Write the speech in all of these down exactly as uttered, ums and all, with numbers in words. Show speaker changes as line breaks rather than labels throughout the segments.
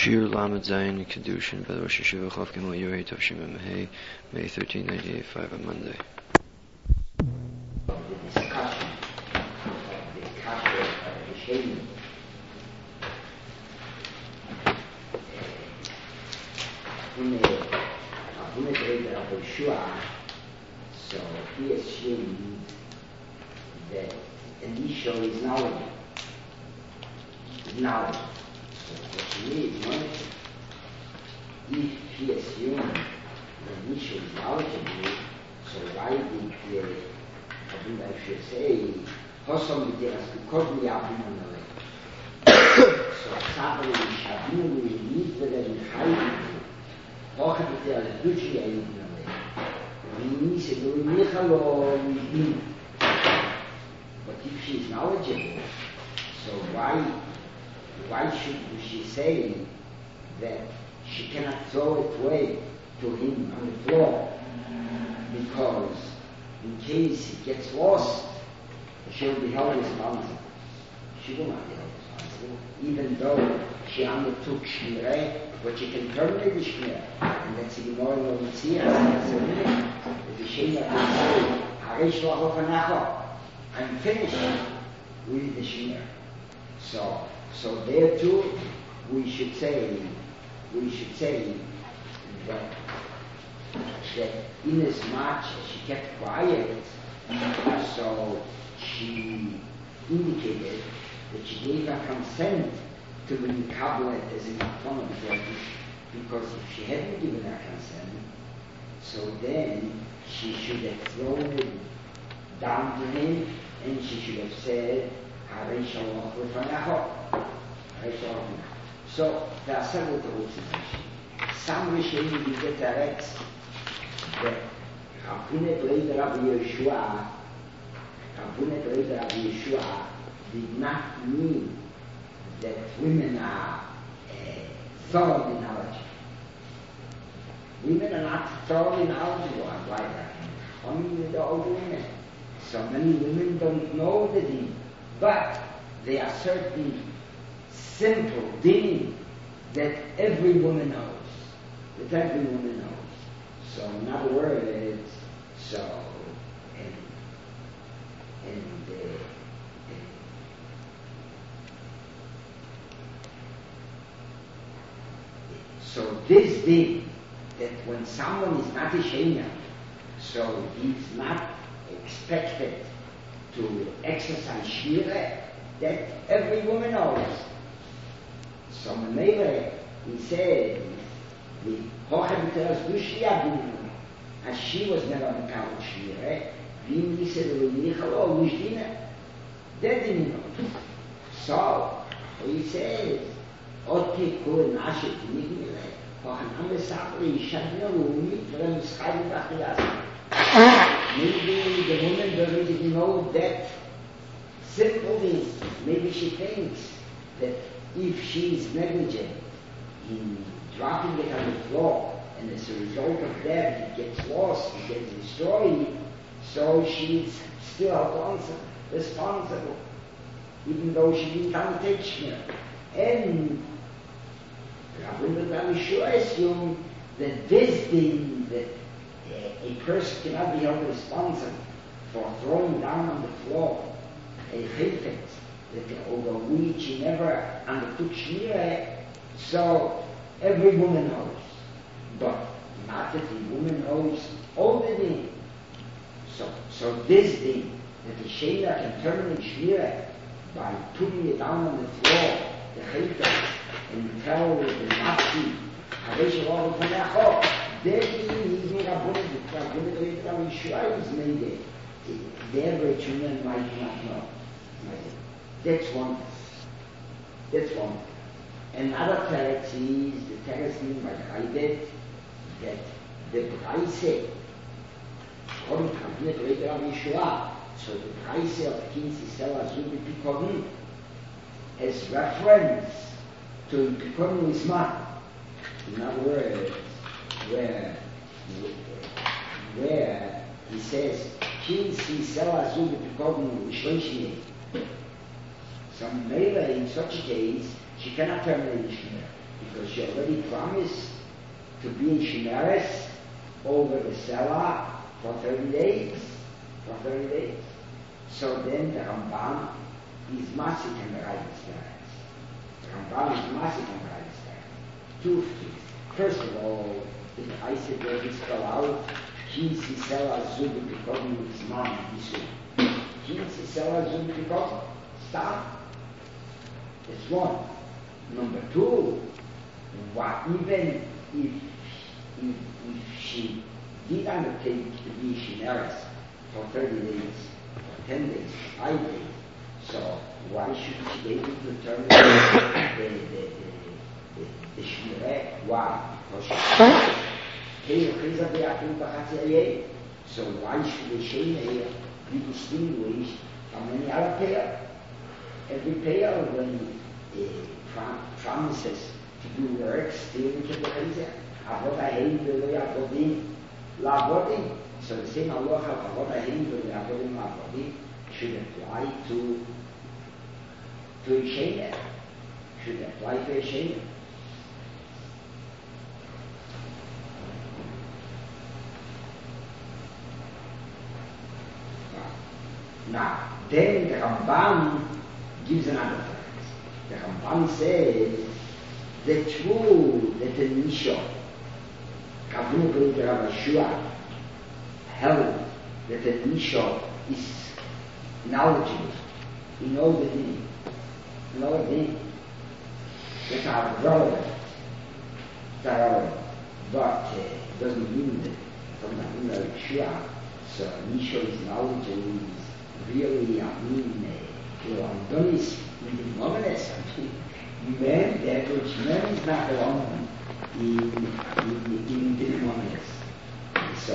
Shir Lamed Zayin Kedushin by the Rosh Hashiva Chav Gimel Yorei Tavshim Mehei, May thirteen, nineteen eighty-five, on Monday.
The discussion of the Kasher of the Shem. When the when the Rebbe of Yeshua, so he assumed that Elisha is knowledge. Knowledge. So what he needs knowledge. If he assumed that Elisha is knowledgeable, so why did the I should say, Hosom Videras Kukod Miyabim So Sabri Shabinu Yidvere Michayim Hocha Videras Duchi Yidvere Vini Se Duri Michalo Yidvere. But if she is knowledgeable, so why why should she say that she cannot throw it away to him on the floor? Because in case he gets lost, she will be held responsible. She will not be held responsible, even though she undertook Shmireh, but she can terminate the Shmireh. And that's the Gemara in the Mitzvah. That's a minute. The Shemah can say, Harish Lachofanacho, I'm finished with the Shmireh. So, so there too, we should say, we should say that that inasmuch as she kept quiet, so she indicated that she gave her consent to the Kabbalah as in Matana because if she hadn't given her consent, so then she should have thrown it down to him and she should have said, Harei Shalom Lefanacho. So there are several rules in this. Some Rishonim will get direct that Rabunet Reid Rabbi Yeshua, Rabunet Reid Rabbi Yeshua did not mean that women are uh, thoroughly knowledgeable. Women are not thoroughly knowledgeable. I'm like that. Only the older women. So many women don't know the deen, but there are certain simple deen that every woman knows. That every woman knows. So in other words, so and and, uh, and so this thing that when someone is not ashamed, so he's not expected to exercise shira, that every woman knows. So Mamele, he said, the Hocha B'teras Dushi Yabim, as she was never on the couch here, Vim Yised L'Yichalo L'Yishdina, that didn't know. So, he says, Oti Kul Nashe Tinigmile, Hochanam Esapri Yishadna L'Umi, Vrem Schayim B'Achiyas. Maybe the woman doesn't even know that simple thing. Maybe she thinks that if she is negligent in dropping it on the floor, and as a result of that, it gets lost, it gets destroyed, so she's still responsible, even though she didn't undertake Shmir. And Rabbi Yeshua assumed that this thing, that uh, a person cannot be held responsible for throwing down on the floor a chifet, that over which he never undertook Shmir, so every woman knows, but not that the woman knows all the thing. So, so this thing, that the Shela can terminate Shmira by putting it down on the floor, the Chayta, and tell the Nazi, Harei Shalom Lefanacho, that thing is made Rabbunet, the Rabbunet Reid Rabbi Yeshua is made it. The average woman might not know. That's one. That's one. Another teretz is the teretz meaning by Chaydet that the Braise, according to Rabbunet Reid Rabbi Yeshua, so the Braise of King Sisera Zubi Pikodin as reference to Pikodin Wisman. In other words, where where he says King Sisera Zubi Pikodin Wishloishni. So Mela in such a case she cannot terminate the Shmir. because she already promised to be in Shimeres over the cellar for thirty days. For thirty days. So then the Ramban is massig on the right stance. The Ramban is massig on the right stance. Two things. First of all, the Eise will be spelled out, Ki Sisela Zubi Pikodim Zman Yisu. Ki Sisela Zubi Pikodim. Stop. That's one. Number two, what even if, if, if she did undertake to be Shimeres for thirty days, for ten days, five days, so why should she be able to terminate the, the, the, the, the Shmireh? Why? Because she so why should the Shemir be distinguished from any other pair? Every pair, when uh, promises to do work, still to the Chizah. Avot Ahim v'lo Yavodim La'avodim. So the same halacha of Avot Ahim v'lo Yavodim La'avodim should apply to to a Shemir. Should apply to a Shemir. Now, then the Ramban gives another fact. The Ramban says the true that the Nisha, Kavunu B'nei Rav Yeshua, held that the Nisha is knowledgeable in all the things, in all the things that are relevant, that are relevant, but uh, doesn't mean that from the Rav Yeshua, so Nisha is knowledgeable, is really, I mean, Adonis in the Movenes, I mean, man, the average man is not alone in, in, in the Movenes. So,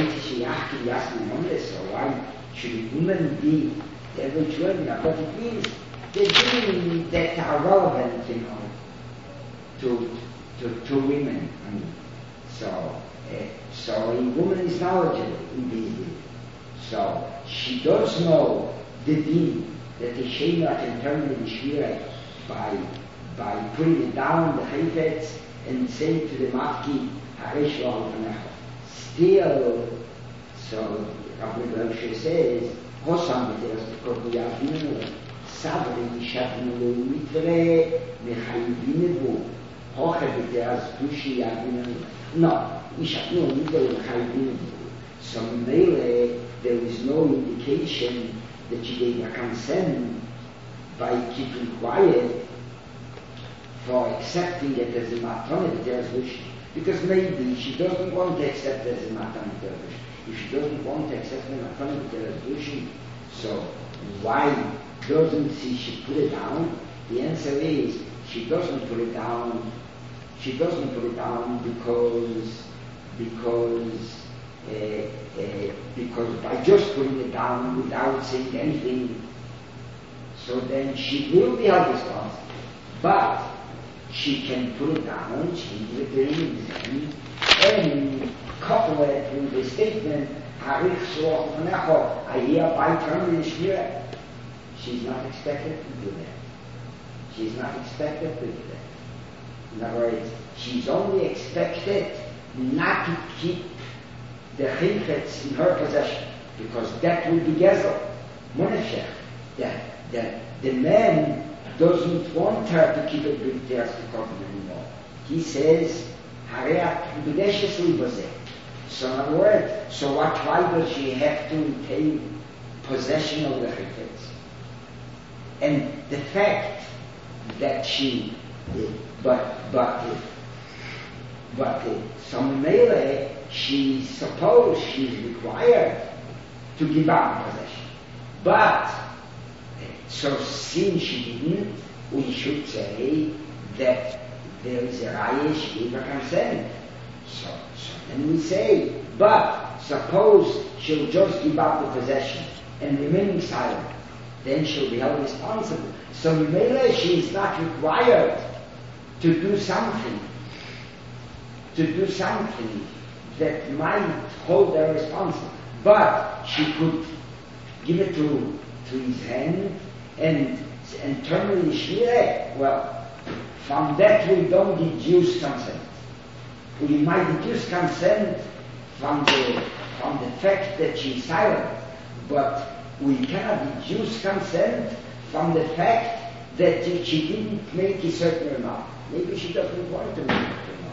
so why should a woman be the average woman? But it means the things that are relevant, you know, to, to, to women. I mean, so, uh, so a woman is knowledgeable in these things. So she does know the deen that the Shemir can turn the Shmireh by by putting it down the Chayfetz and saying to the Mafki, Haresh Lo Alfanecha. Still, so Rabbi Moshe says, Hosam B'teras B'kor Yavinu, Savri Yishavnu Lo Mitre Mechayivinu Bo, Hoche B'teras Dushi Yavinu. No, Yishavnu Mitre Mechayivinu Bo. So Mele, there is no indication that she gave a consent by keeping quiet for accepting it as a matronit dervish, because maybe she doesn't want to accept it as a matronit dervish. If she doesn't want to accept the matronit dervish, so why doesn't she, she put it down? The answer is she doesn't put it down. She doesn't put it down because because. Uh, uh, because by just putting it down without saying anything, so then she will be held responsible. But she can put it down, change the things, and couple it with the statement, I hereby terminate the Shmireh. She's not expected to do that. She's not expected to do that. In other words, she's only expected not to keep the chayfetz in her possession, because that will be gezel, moneshech. That the, the man doesn't want her to keep it with teras b'kodim anymore. He says, Hareat b'deshes libazeh. So in other words, so what, why does she have to retain possession of the chayfetz? And the fact that she, but, but, but, some mele, she supposed she's required to give up possession. But, so since she didn't, we should say that there is a raya, she gave a consent. So, so then we say, but suppose she'll just give up the possession and remain silent, then she'll be held responsible. So maybe she is not required to do something, to do something that might hold her responsible, but she could give it to to his hand and and terminate the Shmireh. Well, From that we don't deduce consent. We might deduce consent from the, from the fact that she's silent, but we cannot deduce consent from the fact that she didn't make a certain remark. Maybe she doesn't want to make a remark.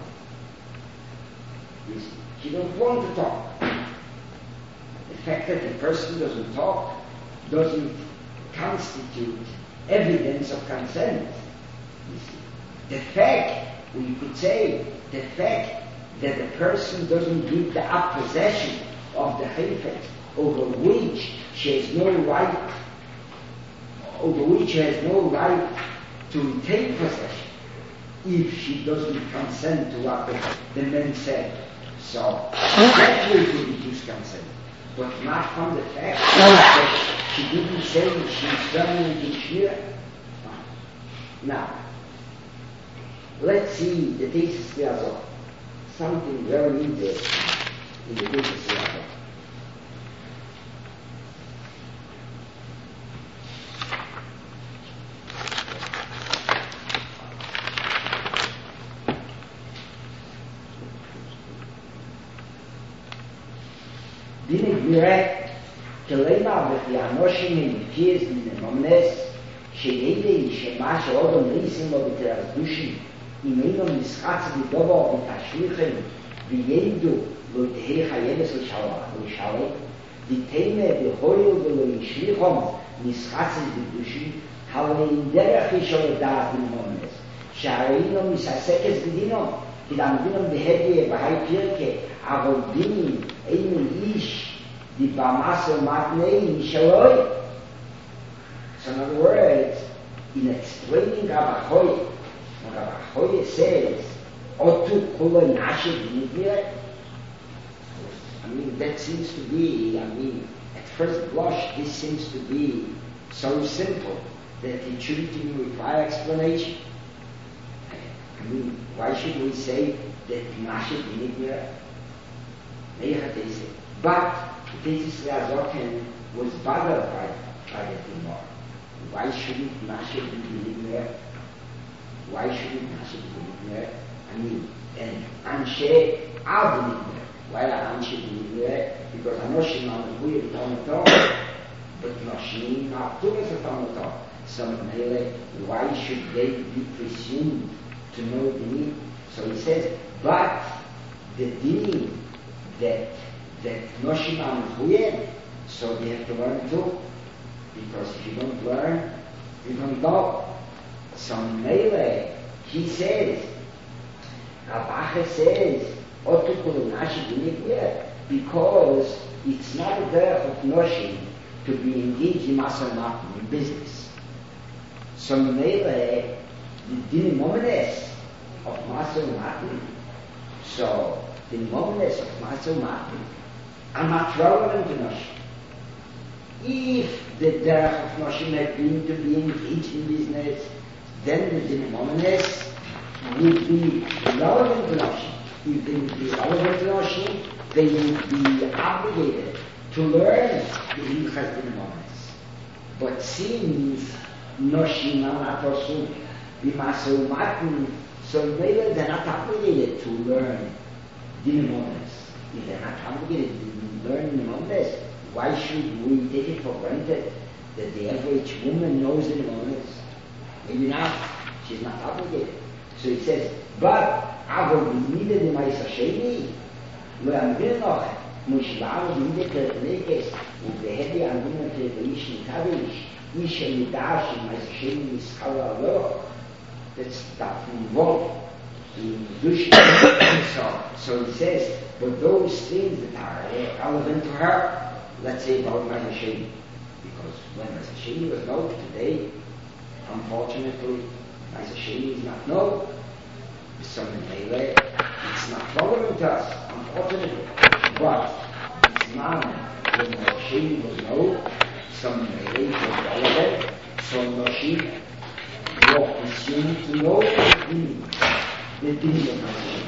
She doesn't want to talk. The fact that the person doesn't talk doesn't constitute evidence of consent. You see. The fact, we could say, the fact that the person doesn't give the oppossession of the Chayfetz over which she has no right, over which she has no right to retain possession if she doesn't consent to what the, the man said. So that way to reduce consent, but not from the fact that she didn't say she's done anything here. Now, let's see the thesis Yazor. Something very interesting in the thesis Yazor. Dine gvire kelema וכי אנושים מנפיז מנמונס שידי שמה שעודו ניסים לו בתרדושי אם אינו משחץ בדובו ותשליחם וידו לא יתהי חייבס לשאלה דיתמה בהויל ולא ישליחם משחץ בדושי הלא אין דרך ישור דעת מנמונס שהראינו מסעסקס בדינו כי למדינו בהדיה בהי פירקה אבל דינים אינו איש the Bamasa Matnei Shaloi. So in other words, in explaining Rabbi Hoye, when Rabbi Hoye says, Otu Kula Nashi Dimitriya, I mean, that seems to be, I mean, at first blush, this seems to be so simple that it shouldn't even require explanation. I mean, why should we say that Nashi Dimitriya? But this Razoken was bothered by, by the Timor. Why shouldn't Nashe be believed there? Why shouldn't Nashe be believed there? I mean, and Anshe are believed there. Why are Anshe believed there? Because Anoshim are the weird Tomato, but Noshim are too as a Tomato. So, why should they be presumed to know the need? So he says, but the deen that that Noshim are weird, so they have to learn too. Because if you don't learn, you don't know. So Mele, he says, Rabache says, Otukulu Nashi Dinigwe, because it's not a derech of Noshim to be engaged in Masar in business. So Mele, the dinimomenes of Masar so the dinimomenes of Masar are not relevant to Noshim. If the derech of Noshim had been to be engaged in business, then the dinimomenes would be relevant to Noshim. If they would be relevant to Noshim, they would be obligated to learn the Hilchas dinimomenes. But since Noshim are not also b'maseu matin, so maybe they're not obligated to learn dinimomenes. If they're not obligated to learn dinimomenes, why should we take it for granted that the average woman knows the dinimomenes? Maybe not. She's not obligated. So he says, but Avol b'mida d'mayis hasheni lo yamdir noch mushvar b'mida k'rekes u'behedi amdina k'reish nikavish ish ha'midash d'mayis hasheni mischal aloch. That's that involved in Dushim. so, so he says, but those things that are relevant to her, let's say about Mayis Hasheni, because when Mayis Hasheni was known today, unfortunately, Mayis Hasheni is not known. So anyway, it's not relevant to us, unfortunately. But it's not when Mayis Hasheni was known, some anyway was relevant, so Noshim were presumed to know the meaning, the meaning of Mayis Hasheni.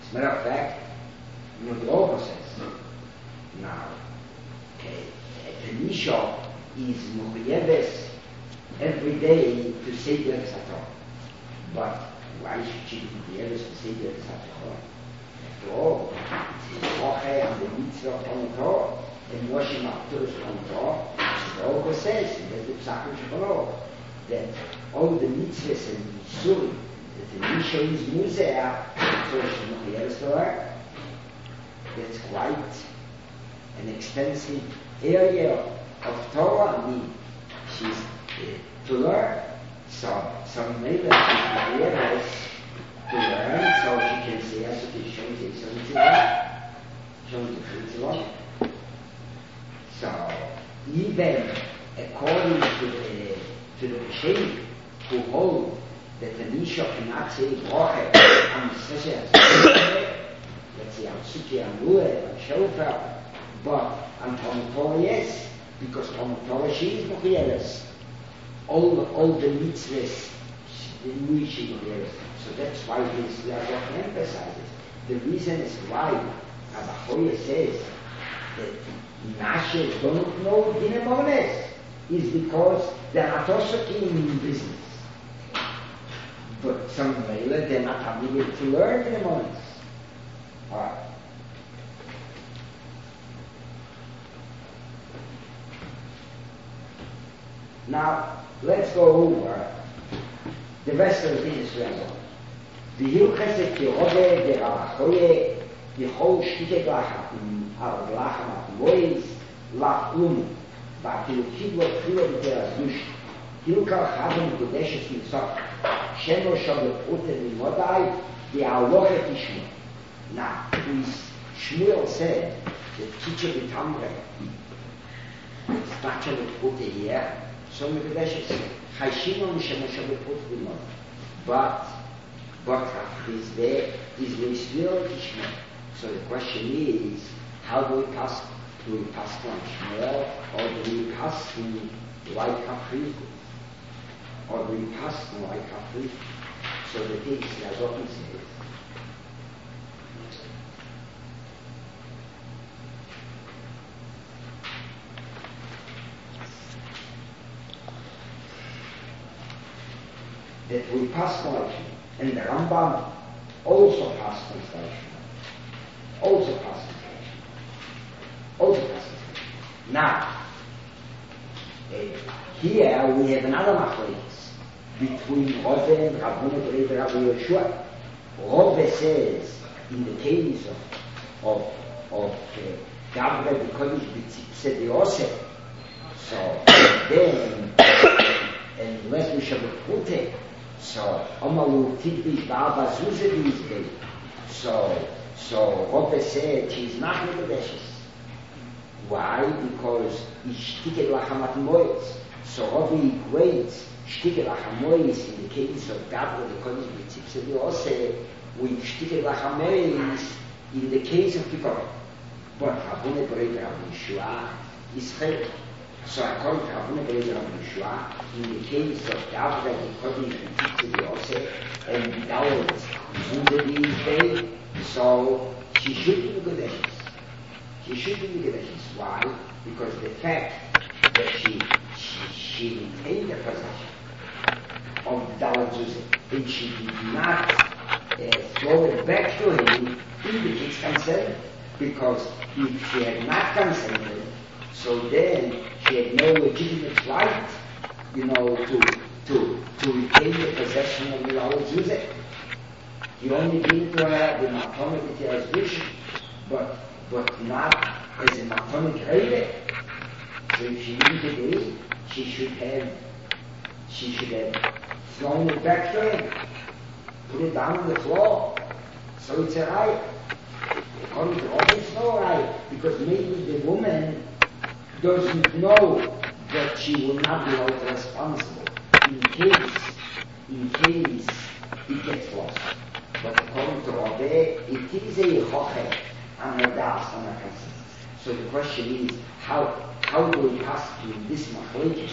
As a matter of fact, Nodrogo says, now, a Tanisha is Muriyeves every day to say the Torah. But why should she be able to say the Torah? After all, it's the Torah and the mitzvah on the Torah. And Moshe Machtur on the Torah, the Torah says, there's the Psachim Shekhanor, that all the mitzvahs and Yisurim, that the Tanisha is Muzeh, so she's Muriyeves Torah. That's quite an extensive area of Torah. I mean, she's uh, to learn. So, some maybe she's Muriyeves to learn, so she can say, as she shows it, so it's a shows it, it's a So, even according to the to the Pesheim, who hold that the Tanisha cannot say Broche on the Sesher, let's say on Suki, on Lule, on Shofar, but on Talmud Torah, yes, because Talmud Torah, she is Muriyeves. All, all the mitzvahs, the new she Muriyeves. So that's why this Yazok emphasizes. The reason is why Rabbi Hoya says that Nashes don't know Dinamones is because they're not also in business. But some Mele, they're not able to learn Dinamones. Alright. Now, let's go over the rest of the things we are going. The Hilchesed Kirove, the Rabachoye, the whole Shkite Glachem, our Glachem Avois, Lachum, Bakilukidlo Tchilo B'Terazush, Hilka Chavim Kudeshes Mitzvah, Shemo Shabbat Ute Mimodai, the Aloche Tishmu. Now, Shmuel said, the teacher B'Tamre, it's not Shabbat Ute here, so Mikudeshes, Chayshimon Shemo Shabbat Ute Mimodai. But, but is there, is there still Ishmael? So the question is, how do we pass? Do we pass on Shmuel, or do we pass on like Kafri? Or do we pass on like Kafri? So the thing is, as often says, that we pass on like and the Rambam also passed on Shmuel. Also passed on Shmuel. Also passed on Shmuel. Now, uh, here we have another machlokes between Rove and Rabbeinu Berei and Rabbi Yeshua. Rove says, in the case of of of Gabriel the Kodesh B'Tzipse Deose, so then, and unless we shall put so Amalu Tipish Baba Zuze these days. So so Rove said she's not Mikudeshes. Why? Because it's Shtiket Lachamat Moitz. So Rove equates Shtiket Lachamois in the case of Gabriel the Kodesh B'Tzipse Deose with Shtiket Lachamois in the case of Kippur. But Rabbeinu Berei Rabbi Yeshua is fair. So according to Rabbeinu Berei Rabbi Yeshua, in the case of Gabriel the Kodesh B'Tzipse Deose and without Zuze these days, so she should be Mikudeshes. She should be Mikudeshes. Why? Because the fact that she she, she retained the possession of the Dalet Zuze and she did not uh, throw it back to him, indicates consent. Because if she had not consented, so then she had no legitimate right, you know, to to to retain the possession of the Dalet Zuze. He only gave to her the Matonic Terazvish, but but not as a Matonic Rede. So if she needed it, she should have she should have thrown it back to him, put it down on the floor. So it's a right. According to all, it's no right, because maybe the woman doesn't know that she will not be held responsible in case in case it gets lost. But according to Rove, it is a hoche and a das and a consensus. So the question is, how how do we pass in this machlokes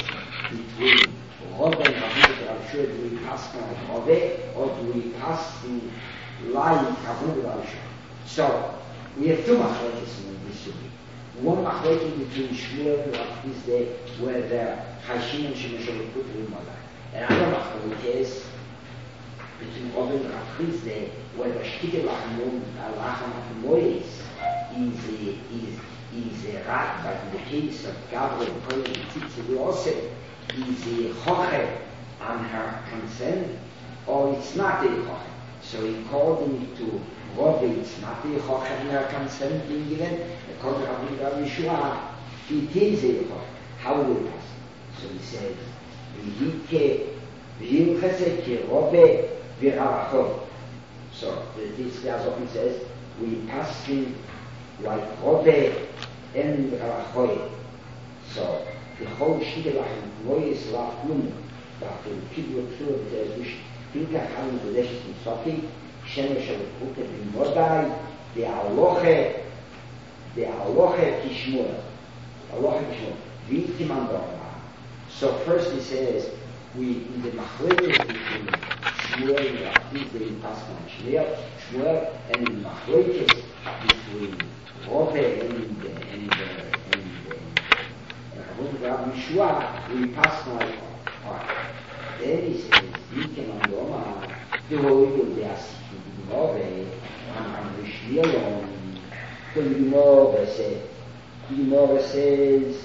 between Rove and Rabbeinu Berei? Do we pass on Rove, or do we pass in like Kabul Rasha. So, we have two machlekes in this sugi. One machlekes between Shmuel and Rav Chisda, where the Chashin and Shemeshel put in Mother. And another machlekes between Rav and Rav Chisda, where the Shtikel Lachamon, Lachamon Mois, is is is a right, but in the case of Gabriel, Kohen, Tzitzi, we also is a choche on her consent, or it's not a choche. So according to Rabbi, it's not a choche on her consent being given. According to Rabbi Yeshua, it is a choche. How will it pass? So he says, V'yike v'yilchese ki Rabbi v'ravacho. So this Yazov says, we pass him like Rabbi and Ravachoy. So the whole Shiddelach and Moyes Lachum, that the people of Philip says, which Pinka Ham to Lesh in Sofi, Shemesh of Puket in Modai, the Aloche, the Aloche Kishmur, Aloche Kishmur, Viti Mandorma. So first he says, we, in the Machlekes between Shmuel and Rafis, they pass on Shmuel, Shmuel, and in the Machlekes between Robe and the, and the, and the, Rabbi Yeshua, we pass on part. Then he says, Viti Mandorma, the Robe, they are seeking Robe, and the Shmuel, the Gemara says, the Gemara says,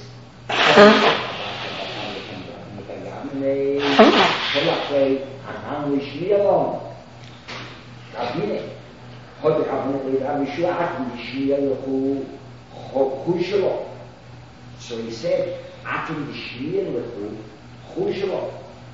Shalachei, Hanan Lishmielon. Rabine, Hod Rabine, Rabbi Yeshua, Lishmiel Lechu, so he said, Atim Lishmiel Lechu, Chushelo.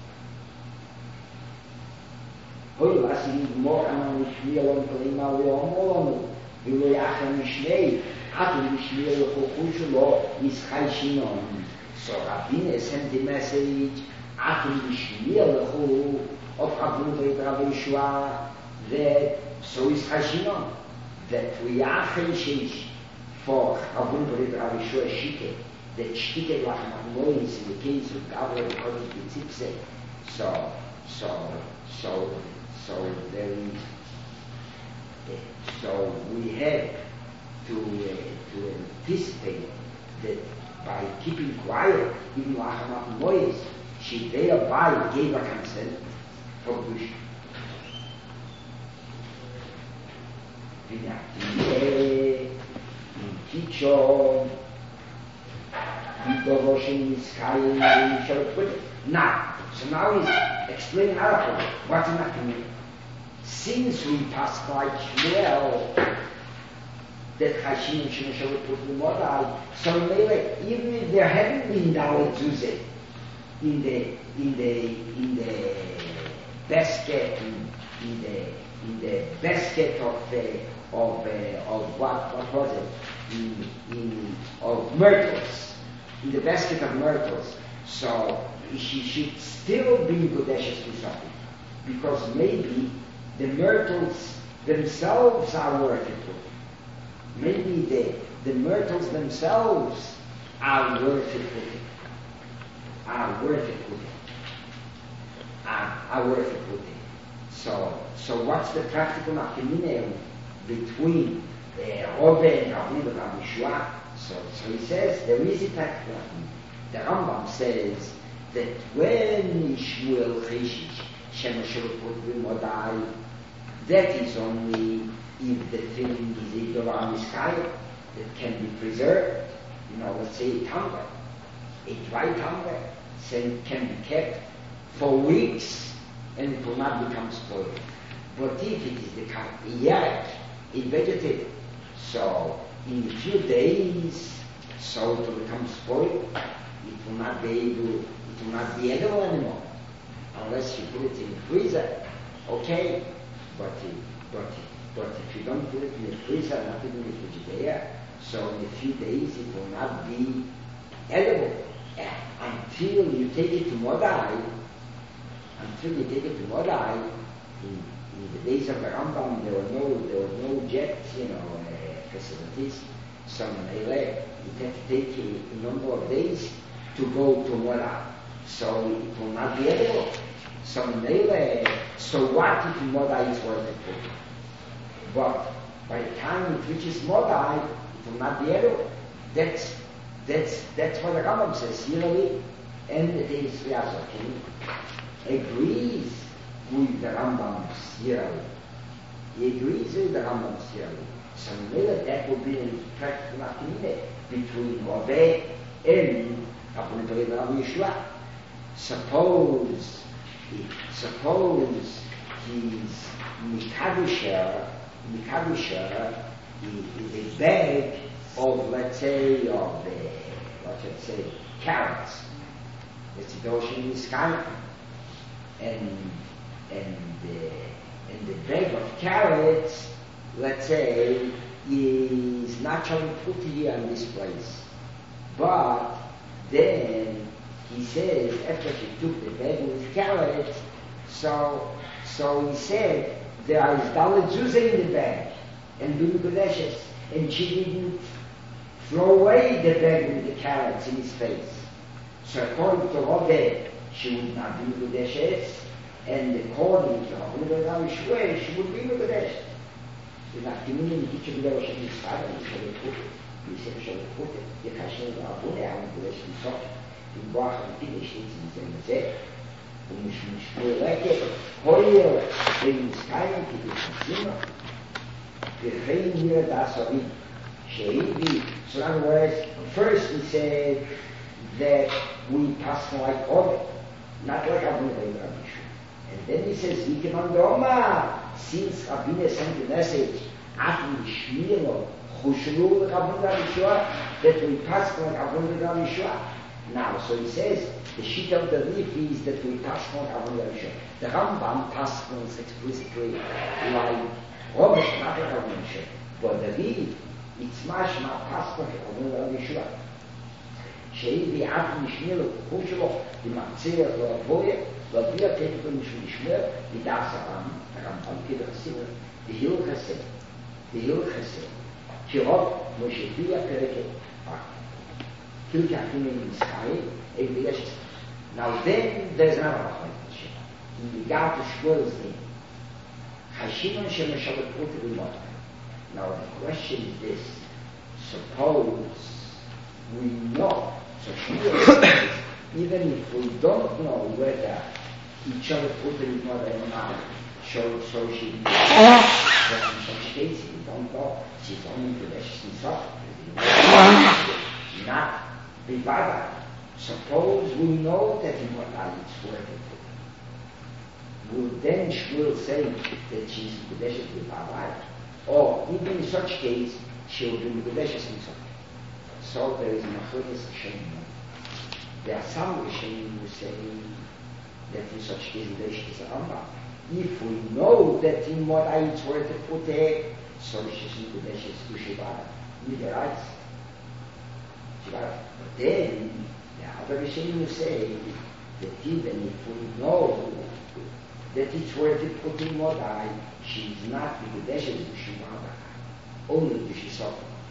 Hoi, was he more Hanan Lishmielon, Kalima Leomolonu, Vilo Yachem Mishnei, Atim Lishmiel Lechu, Chushelo, Mischai Shinon. So Rabine sent the message, Atim B'Shmiel Lechu of Rabbi Rabbi Yeshua, that so is Hashinon, that we are Cheshish for Rabbi Rabbi Yeshua Shike, that Shike Lachmanois in the case of Gabriel according to Tzipse. So, so, so, so there is, so we have to uh, to anticipate that by keeping quiet, even Lachmanois, she thereby gave a consent for Bush. In Kichon, Vidovoshin is Kayin, we shall put it. Now, so now he's explaining how to what's in that mean. Since we passed by Shmuel, that Hashim and Shemesh shall put in Modal, so maybe even if there hadn't been Dalet Zuzeh, in the in the in the basket in, in the in the basket of uh, of uh, of what what was it in in of myrtles, in the basket of myrtles. So she should still be Godeshes Misafik, because maybe the myrtles themselves are worth it. Maybe the the myrtles themselves are worth it. Are worth it with it. Are, are worth it with it. So, so what's the practical nafkamina between the Rove and Rabbi and Rabbi Yeshua? So, so he says there is a practical nafkamina. The Rambam says that when Shmuel Cheshish Shemeshel put Modai, that is only if the thing is either on Miskaya that can be preserved. You know, let's say a tumbler, a dry tumbler. Can be kept for weeks and it will not become spoiled. But if it is the kind of yerek, it vegetated, so in a few days, so it will become spoiled. It will not be able, it will not be edible anymore unless you put it in the freezer. Okay, but but but if you don't put it in the freezer, not even in the Frigidaire, so in a few days it will not be edible. Until you take it to Modai, until you take it to Modai, in, in the days of the Rambam, there were no, there were no jets, you know, uh, facilities. So in Ele, it had to take a, a number of days to go to Modai. So it will not be edible. So in Ele, so what if Modai is worth it for? But by the time it reaches Modai, it will not be edible. That's that's that's what the Rambam says here, and the Tevis Yazaki agrees with the Rambam here. He agrees with the Rambam here. So maybe that would be a practical afternoon between Roveh and Rabbi Yeshua. Suppose, suppose he's Mikadisha, Mikadisha is a bag of, let's say, of, uh, what should I say, carrots. It's a dosh in the sky. And, and, uh, and the bag of carrots, let's say, is naturally put here in this place. But then he says, after she took the bag with carrots, so so he said, there is Dalet Zuzah in the bag, and Bim Kodeshes, and she didn't throw away the bag with the carrots in his face. So according to Roveh, she would not be Kodeshes, and according to Rabbi Yeshua, she would be Kodeshes. In afternoon, he teaches me what she decided, he should put it. He said, she should put it. The Kashin Rabbi, I want to let you talk. In Bach and Kiddush, it's in the Zeh. Und ich muss nur lecker, heuer, wenn es keinen Kiddush immer, wir reden hier das so wie, Sheidi, so in other words, first he said that we pass like Roveh, not like Abu Rabbi. And then he says, Yikeman Doma, since Rabbi sent the message, Atum Shmiro, Chushlu Rabbi Rabbi, that we pass like Abu Rabbi. Now, so he says, the sheet of the leaf is that we pass on Abu Rabbi. The Rambam passes on explicitly like Roveh, not like Abu Rabbi. But the leaf, it's mashma pass on Abu Rabbi. שהיא ביעת משמיר לקוחו שלו במעציר והבויה והביאה כתב משמיר משמיר מדעס הרם, הרמב"ם כדרסים בהיל חסד, בהיל חסד כרוב מושביע פרקת כאילו כעקים in the sky a village. Now then there's another question in regard to Shmuel's name Hashimon Shemeshalakut Rimot. Now the question is this: suppose we know, so Shmuel says, even if we don't know whether each other put it in mother or not, so, so she but in such case we don't know, she's only delicious and soft, not be bothered. Suppose we know that in what I it's worth it. Will then Shmuel say that she's delicious with Baba? Or even in such case, she'll be delicious and soft. So there is a machlokes Rishonim. There are some Rishonim who say that in such case there is a Rambam. If we know that in what I it's worth to put there, so she's delicious to Shivara. Neither eyes. Shivara. But then the other Rishonim who say that even if we know that it's worth to put in what I, she's not the delicious to Shivara. Only to Shivara.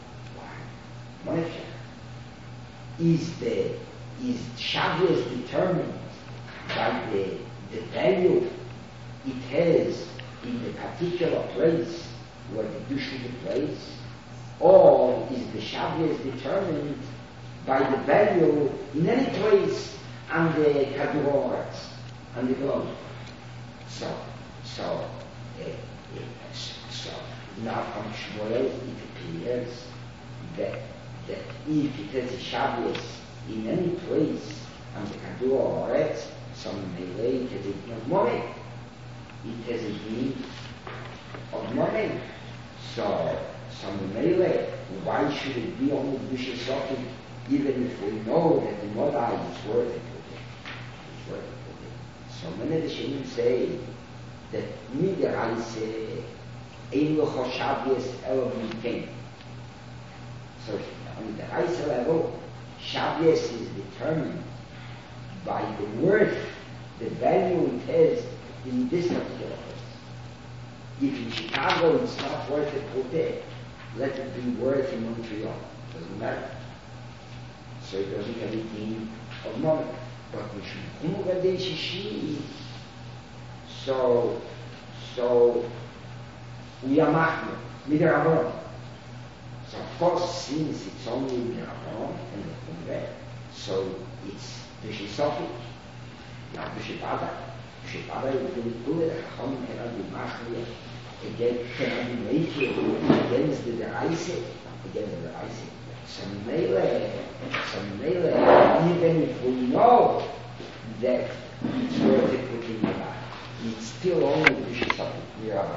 Is the is Shabbos determined by the the value it has in the particular place where the Dush took place, or is the Shabbos determined by the value in any place on the Kadur Oretz, on the globe? So, so, uh, uh, so now from Shmuel it appears that that if it has a Shabbos in any place on the Kadur Oretz, some may it has a din of money. It has a din of money. So, some may why should it be only Bishop Sokin, even if we know that the Modai is worth it? It's worth it. So many of the Rishonim say that neither I say Ein Locho Shabbos Elohim came. So on the Raisa level, Shabbos is determined by the worth, the value it has in this particular place. If in Chicago it's not worth it per day, let it be worth in Montreal. Doesn't matter. So it doesn't have anything of money. But in Shishi, so, so we are machmir, with the Rabbanon. So of course, since it's only with the Rabbanon and the Kumre, so it's Vishisophic. Now Vishipada, Vishipada is doing good, the Chacham cannot be machmir, against, cannot be naked against the Deraise, against the Deraise. So Mele, so Mele, even if we know that it's worth it putting in life, it's still only Vishisophic, we are.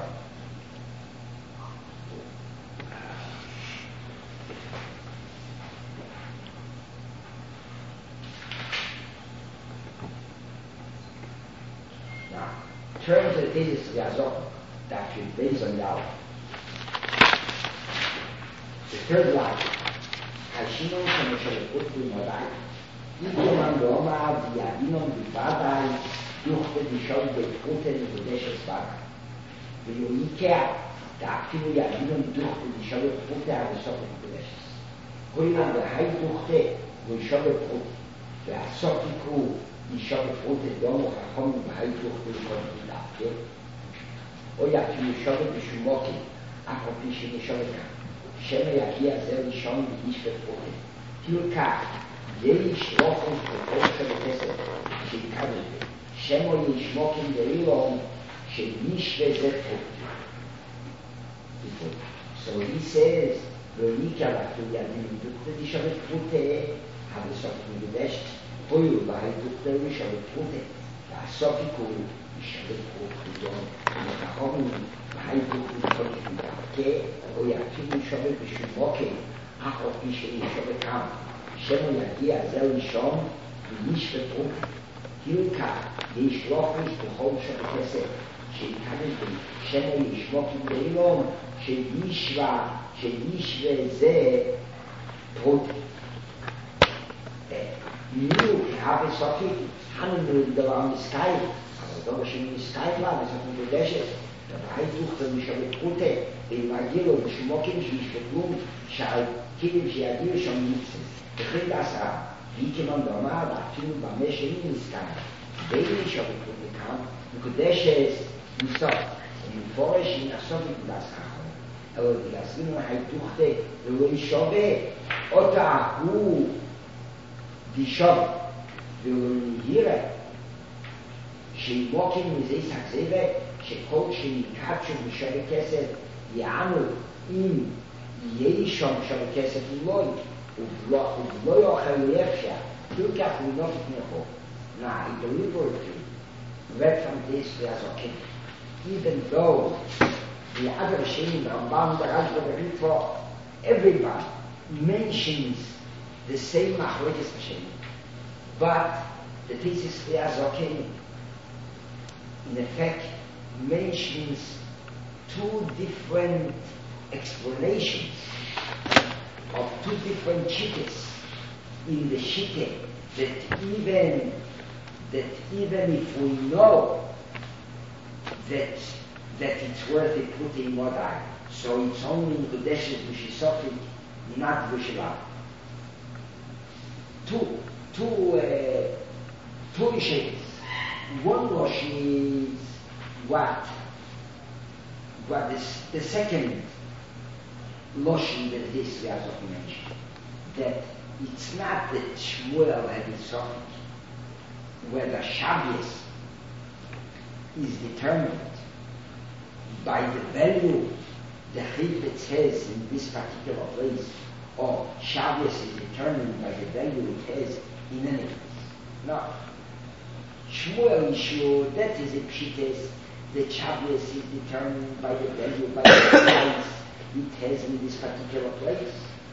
Terms of this Yazok, that is based on Yahweh. The third line, Hashinon Kamashal Putu Modai, Ikoman Roma, Diadinon Bivadai, Duchte Dishon de Puten Budeshes Baga. Vioikea, Daktinu Yadinon Duchte Dishon de Pute Avisok Budeshes. Koiman the High Duchte, Dishon de Put, the Asotiku, Dishon de Pute, Domo Hachom, the High Duchte, the או יקים ישורת בשומוקי, אף על פי שנשורת כאן. שמא יגיע זה ראשון ואיש בפרוטה. תהיו כך, יש רוחם ככל של הכסף, שיקדם את זה. שמא ישמוקים דרילום, שאיש וזה פרוטה. So he says, וליקה לכו ידים, דוקטה ישורת פרוטה, הבסוף מגדשת, פויו בהי דוקטה ישורת פרוטה, והסוף יקור, ישורת פרוטה. וחכמים והייתו בכל כפי או יקימו שובת בשומוקי אך או פי שישובת כאן שמו יגיע זה ראשון ואיש ופרוק תהיו כך וישלוחוש בכל שובת כסף שיקדם בי שמו ישמוקים באילום שאיש וזה פרוק מיהו כהבה סופי הננו דבר מסקאי aber schon in Skype war, das hat man gedäschet. dabei sucht er mich aber Pute, in Magilo, in Schmokim, in Schmokim, שעל כלים שידעו שם ניצס. וכן דעשה, ויקמן דומה, ואפילו במה שני נסקן. בין שבת פוטקם, מקודשת ניסות. ומפורש ינסות לקודס כחון. אבל בגזרינו היתוכת ולא ישובה, אותה הוא דישוב, ולא נהירה. שימוקים מזה סקזיבה, שכל שניקצ'ו בשווה כסף, יענו אם יהיה שם שווה כסף ולוי, ולא יוכל להפשע, כאילו כך הוא לא תתנכו. Now, deliberately read from this Yazokit, even though the other Shem, Rambam, the Rajba, the Ritva, everyone mentions the same Machlokes Hashem, but the thesis Yazokit in effect mentions two different explanations of two different shittas in the shitta that even that even if we know that that it's worth it putting modai, so it's only in Kodeshes V'Shisofik, not V'Shilav. Two, two, uh, two shittas. One Roshi is what? What is the second Loshi that this Yazok mentioned? That it's not that Shmuel had it softened, whether Shabbos is determined by the value the Chifet says in this particular place, or Shabbos is determined by the value it has in any place. No. Shmuel is sure that is a pshites that Shabbos is determined by the value, by the price it has in this particular place.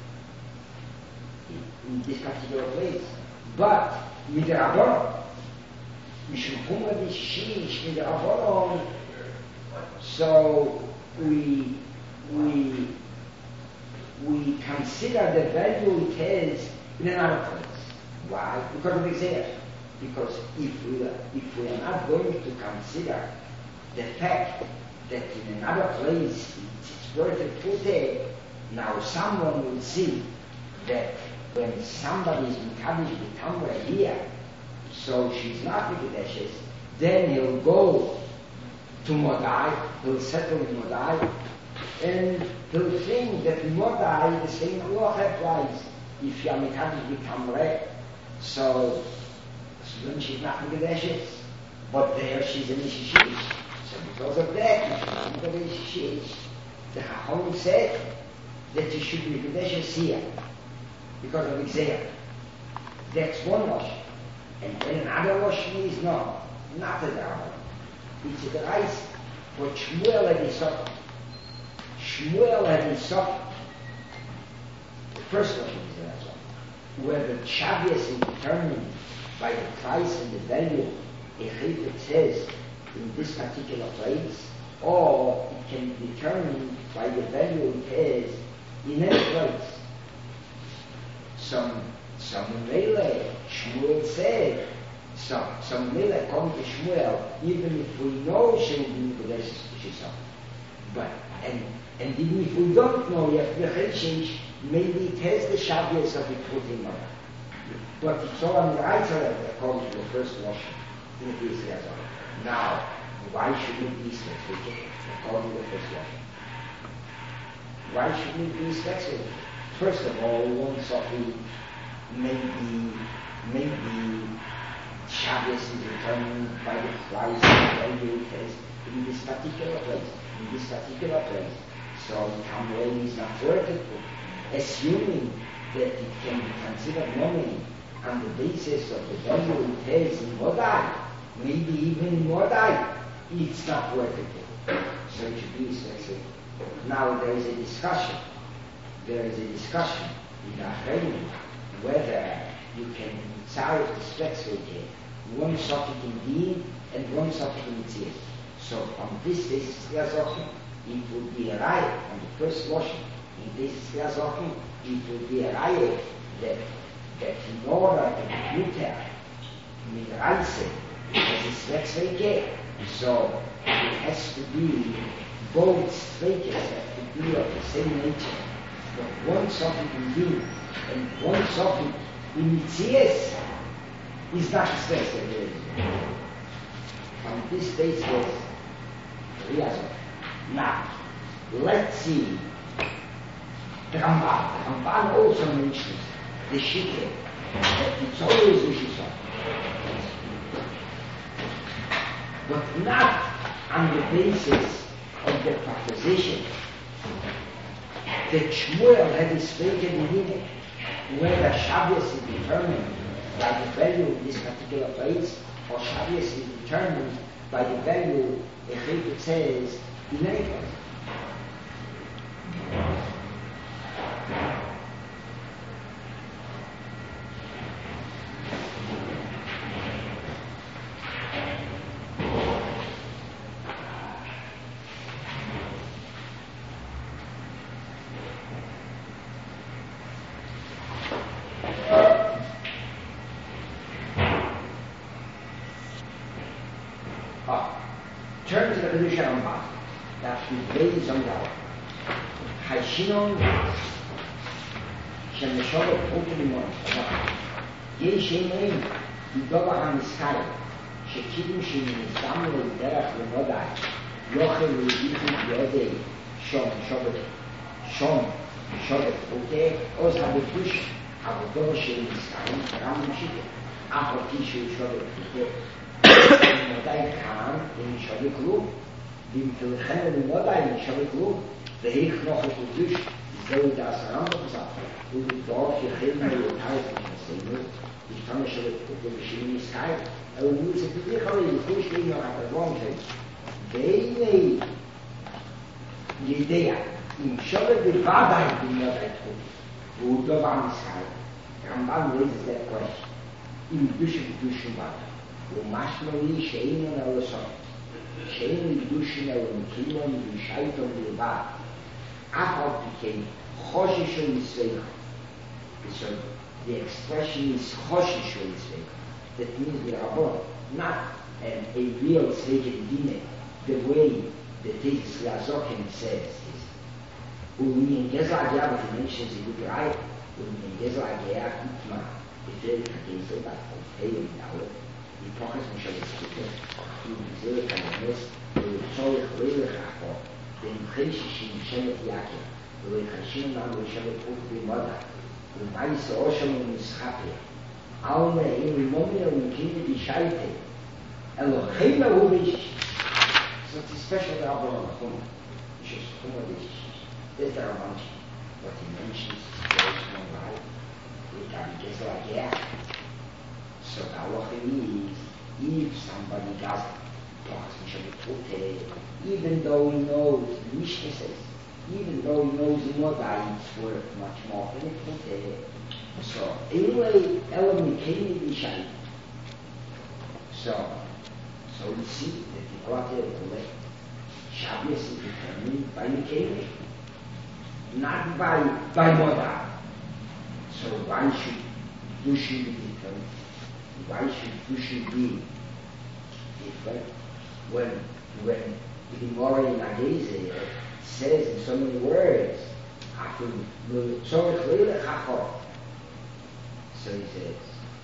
In this particular place. But with the Rabbanon, Mishum this Shish with the Rabbanon, so we we we consider the value it has in another place. Why? Because of Isaiah. Because if we are, if we are not going to consider the fact that in another place it's worth a pute, now someone will see that when somebody is Mikadosh B'Tamra here, so she's not Mikadeshes, then he'll go to Modai, he'll settle in Modai, And to think that Modai, the same law applies. If you are mechanic become red, so then she's not in the ashes, but there she's in the Shishish. So because of that, she's in the Shishish. The Chacham said that you should be the ashes here because of Xer. That's one washing. And then another washing is no, not a drama. It's the rice, but Shmuel had his soft. Shmuel had his soft. The first washing is the last one. Where the Shabbos is determined by the price and the value, it says in this particular place, or it can be determined by the value it has in any place. Some some Mele, Shmuel said, some some Mele come to Shmuel, even if we know she will be the best she's up. But and and even if we don't know yet the Cheshish, maybe it has the Shabbos of it put in on. But it's all on the right side according to the first washing in the case of now, why shouldn't it be specific according to the first washing? Why shouldn't it be specific? First of all, one Sophie maybe maybe Shabbos is determined by the price and value it has in this particular place, in this particular place. So Tamrain is not worth it, assuming that it can be considered money on the basis of the value it has in Modai, maybe even in Modai, it's not worth it. So it should be specific. Now there is a discussion. There is a discussion in the Achrenim whether you can tell the specifically one socket in Deen and one socket in Tzir. So on this basis, it would be a riot on the first washing. In this Sachen, it would be a riot that that in order to Mutter mit Reise as a Zweckswege, so it has to be both Zweckes have to be of the same nature. But one socket in Deen and one socket in Mitzias is not the Zweckswege. On this basis, Riazor. Now, let's see the Ramban. The Ramban also mentions the Shikhe, that it's always the Shishon. But not on the basis of the proposition that Shmuel had spoken in him, whether Shabbos is determined by the value of this particular place, or Shabbos is determined by the value, the Chayt says, in any place. Turn to the position on Bach. That is based on that. Hashinon Shemeshore Pokelimon. Yeshemein, Idova Hamiskai, Shekidim Shemizam Derach Lemodai, Yochel Yifu Yodei, Shom, Shobet, Shom, Shobet, Poke, Oz Habetush, Avodor Shemizkai, Ram Shike, Apotishu Shobet, Poke. Modai Khan in Shabiklu, Dim Filchen in Modai in Shabiklu, the Hich noch a Tisch, so das Rambam, und dort gehört mir die Teil von Senu, ich kann schon mit dem Maschinen ist kein, aber nur so die Dinge, die ich stehen noch auf der Wohnung sind. Deine Idee, in Shabik die Wahrheit in Modai tut, wo da war es kein. Rambam raises that question. In Duschen, Duschen weiter. ומשמעי שאין על הסוף, שאין לקדושין על המקילון ושייטון בלבד, אף על פי חושש ולסביך. So the expression is חושש ולסביך. That means the Rabbon, not um, a real Sveik Dine, the way that this Lazokin says is. Und in dieser Agea, die Menschen sind gut reif, und in dieser Agea gibt man die Fähigkeit, die so bei Pompeii und alle, die Poches mich schon diskutiert, die Seele kann man nicht, die Zoll, Rede, den griechischen Shemet Yaakov, wo ich Hashem nahm, wo ich habe Put Bimoda, und weiß Osham und Mischape, Alme, in Momia und Kinder, die Scheite, Elohim, Elohim, so it's special to Abraham, Chum, it's just Chum, there's there a bunch, but he mentions situation of life, we can guess like yeah. So the halacha is, if somebody does even though he knows, the Mishnah says, even though he knows in what it's worth much more than it. So anyway, Elam came to Shai. So, so we see that the got there the way. Shabbos is determined by Mikhail, not by by Moda. So why should Dushi be different? Why should Dushi be different? When when the Gemara in Ageze says in so many words, after the Tzorech Leila Chachor, so he says,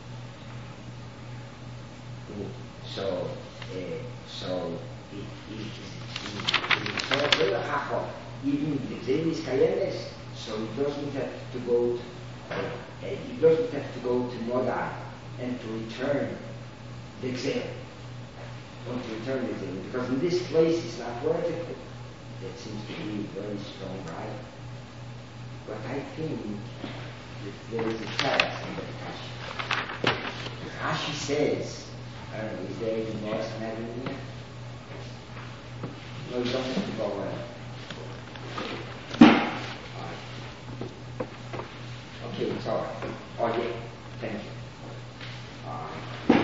so uh, so it is Tzorech Leila Chachor, even the Zevis Kayenes, so he doesn't have to go to, uh, he doesn't have to go to Modai and to return the Gzeh. Want to return the Gzeh, because in this place it's not worth it. That seems to be very strong, right? But I think that there is a text in the Rashi. Rashi says, I don't know, is there even more than that in here? No, you don't have to go away. Okay, it's all right. Oh, yeah, thank you. All right.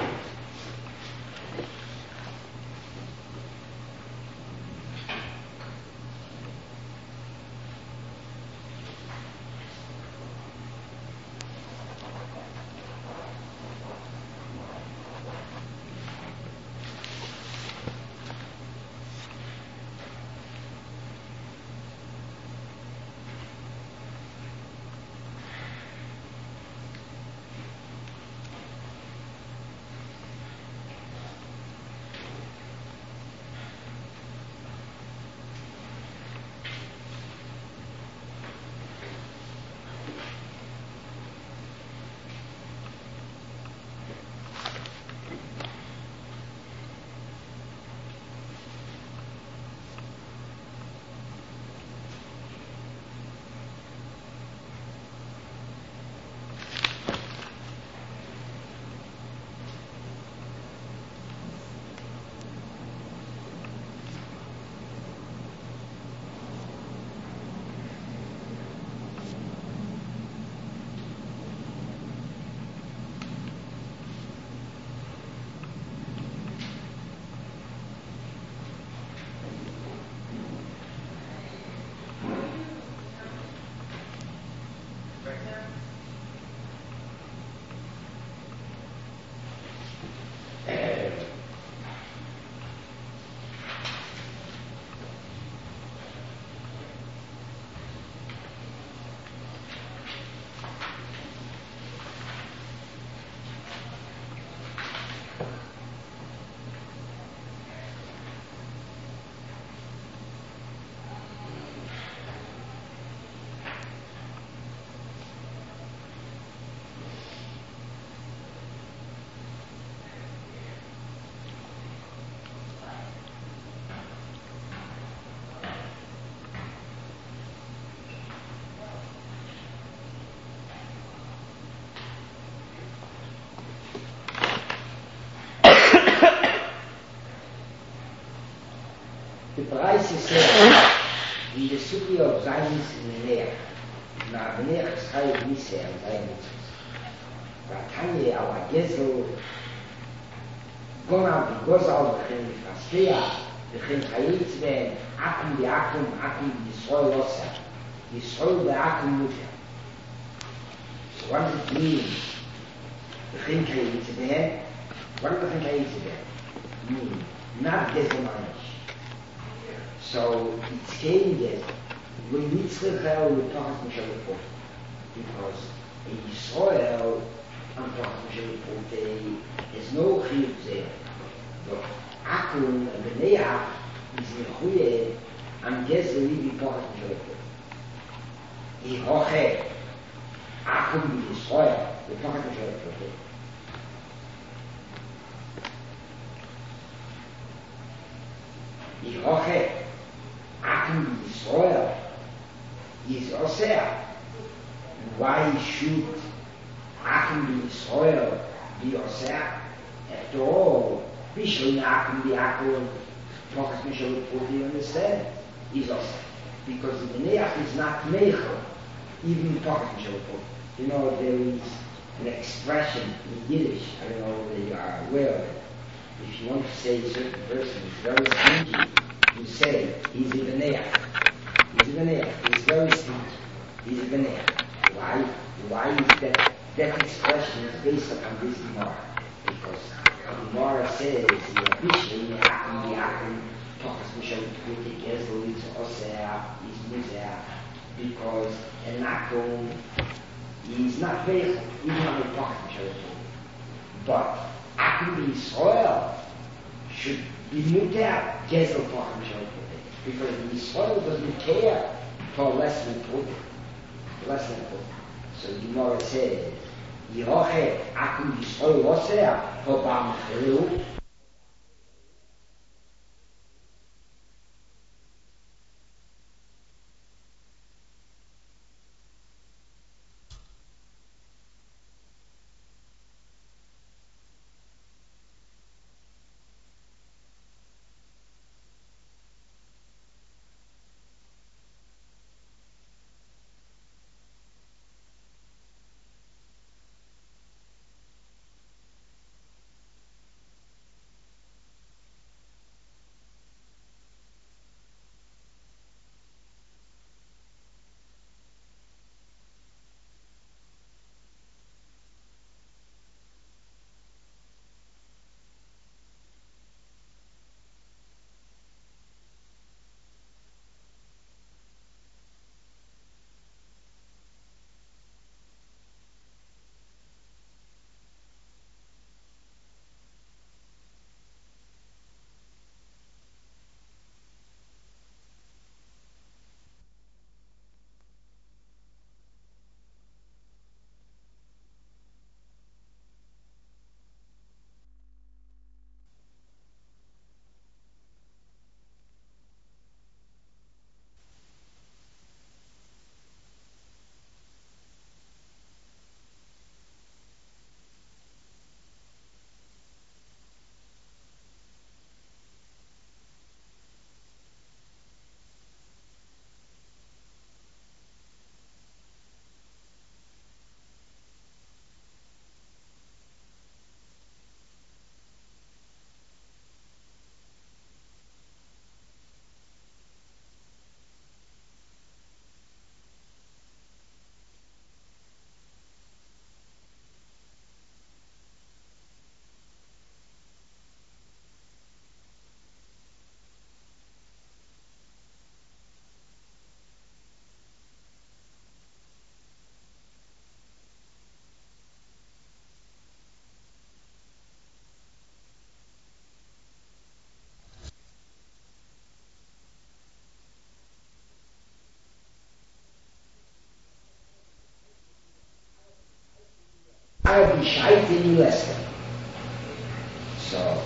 The price is set in the city of Zion's in the air. Na Abnech Chayv Niseh and Zion Mitzvahs. Vatanye our Gezel Gona B'Gozal V'chen V'Fasfeya V'chen Chayitz V'en Akum V'Akum Akum Yisroel Osa Yisroel V'Akum Mufer. So what does it mean? V'chen Chayitz V'en? What does V'chen Chayitz V'en mean? Not Gezel Manish. So it's saying that we need to tell the Torah Mishalipot, because in Israel, on Torah Mishalipot, there's no chiyuv there. But Akum and Beneach is mechuyev am Gezel wie Pochet Mishalot. I hoche, achum wie Yisroel, wie Pochet Mishalot. I hoche, achum wie Yisroel, is Osea. Why should achum wie Yisroel be Osea? After all, Bishul achum wie Achum, Pochet Mishalot, you understand? Is Osea. Because the Neach is not Meichel, even Pochet Mishalot. You know, there is an expression in Yiddish, I don't know whether you are aware of it. If you want to say a certain person is very stingy, you say, he's a Beneach. He's a Beneach. He's very stingy. He's a Beneach. Why? Why is that? That expression is based upon this Gemara. Because the Gemara says, Yabishli, Yachim, Yachim, Pochet Mishalot, Gezel, is Osea, is Muzea, because an Akum is not Meichel, even on the Pochet Mishalot. But Akum Yisroel should be Muter, Gezel, Pochet Mishalot, because Yisroel doesn't care for less than Put. Less than Put. So the Gemara says, Yehoche, Akum Yisroel Osea, Hobam Chelu. I'll be shite in the lesson. So,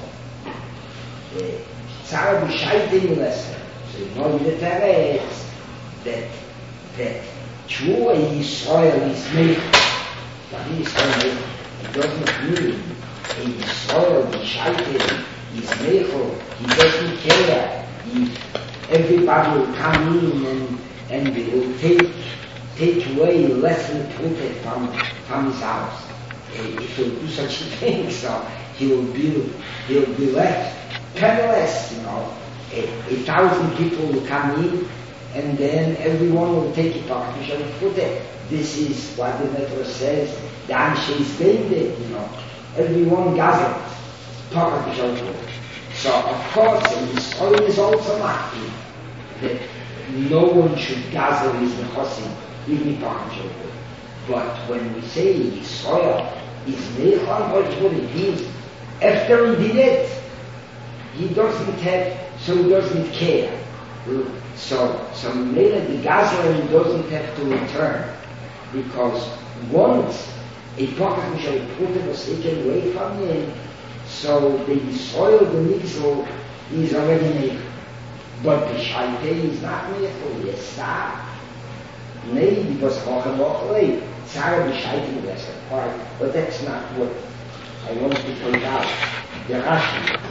it's I'll be shite in the lesson. So you know the Teretz that that Shua Yisrael is made. But Yisrael it doesn't mean in Yisrael the shite is meichel. He doesn't care if everybody will come in and and they will take take away less than twenty from from his house. If he'll do such a thing, so he will be, he'll be left penniless, you know. A, a thousand people will come in, and then everyone will take it back to Shalifute. This is what the Metra says, the Anshe is bended, you know. Everyone gathers, part of Shalifute. So, of course, and this oil is also lucky that no one should gather his Nechosim, even part of Shalifute. But when we say Yisroel is Nechon, what it means, after he did it, he doesn't have, so he doesn't care So, so maybe the gasoline doesn't have to return because once a pocket shall put it was taken away from him, so the soil, the mixel, is already made. But the shaite is not made for the star. Nay, because Hocha Mochle, Sarah the shaite in the part, but that's not what I want to point out. The Rashi.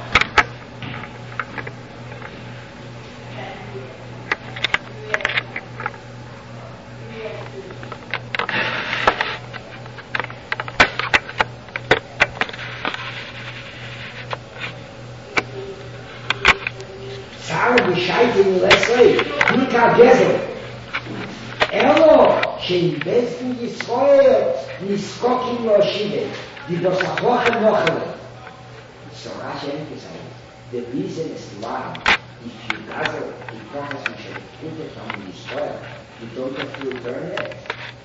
in Leslie, Nika Gezel. Elo, שבעצם ישראל נזקוקים להשיבה, דיבוסחוך הנוחלה. So Rashi emphasizes, the reason is why, if you gather a prophecy shall put it on the soil, you don't have to return it.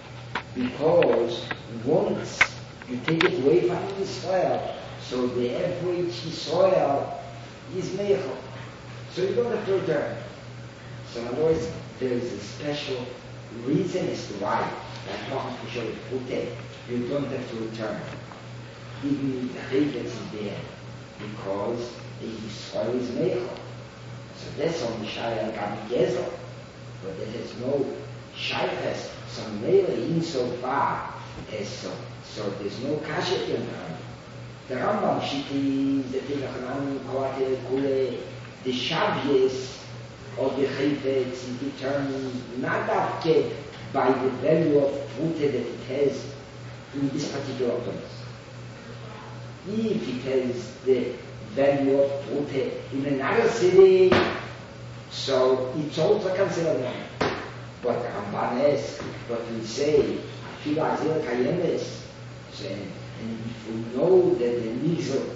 Because once you take it away from the soil, so the average soil is meichel. So you don't have to return. So in other words, there is a special reason as to why that prophecy shall put it, you don't have to return. Even the Chayvetz is there, because the soil is meichel. So that's only Shaya Gabi Gezel, but there is no Shayfest, so mainly insofar as so. So there's no kashet in Rambam. The Rambam Shiti is the Tinachanam Koate Kule, the Shavyes of the Chayvetz is determined not after by the value of fruit that it has in this particular place. If it has the value of fruit in another city, so it's also considered one. But Ramban is, but we say, Fila Azir Kayemes, and if we know that the Nizl,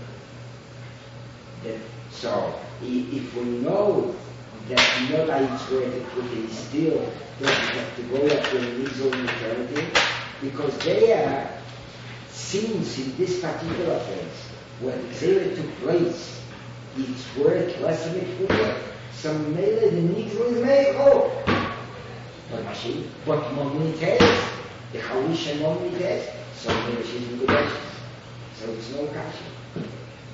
that, so if we know that not that it's where the fruit is still, doesn't have to go after the Nizl in eternity, because they are sins in this particular place, where the Xerah took place, it's worth less than it would work. So maybe the Nizl is made whole. But machine, but momnites, the Chawish and momnites, so maybe she's in good action. So it's no kasha.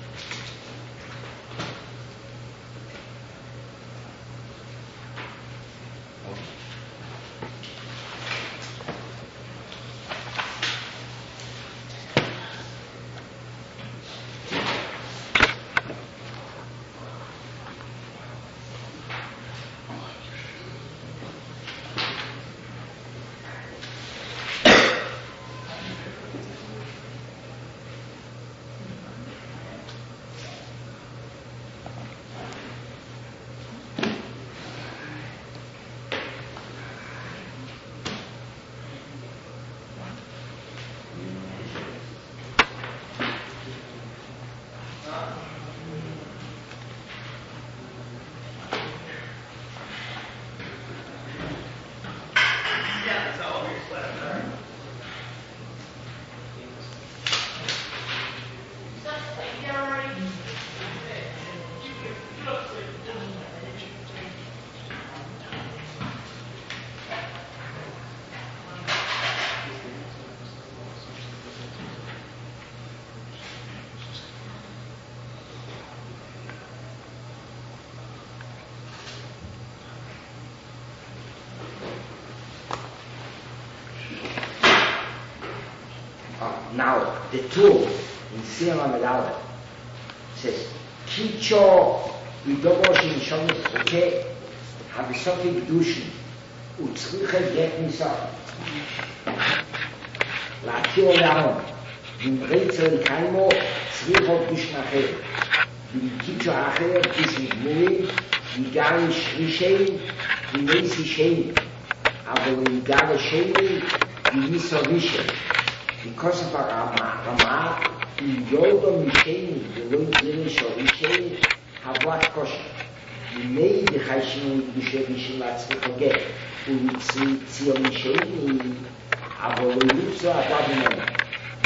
Now, the tool in Siyam Amelawa says, Kicho Idobosh in Shomus Oke Habisofi Gdushin Utzriche Get Misaf Lakio Laon Vim Reitzel Kaimo Tzrichot Bishnacher Vim Kicho Acher Bishmuri Vigari Shrishein Vimeisi Shein Avo Vigari Shein Vimiso Vishen. Because of our Ramah, in Yodo Misheni, the Lord Zinish or Misheni, have what kosher. We made the Haishim Bishem Mishim Latzvi forget. We Tzio Misheni, Avo Lutzo Adabinah.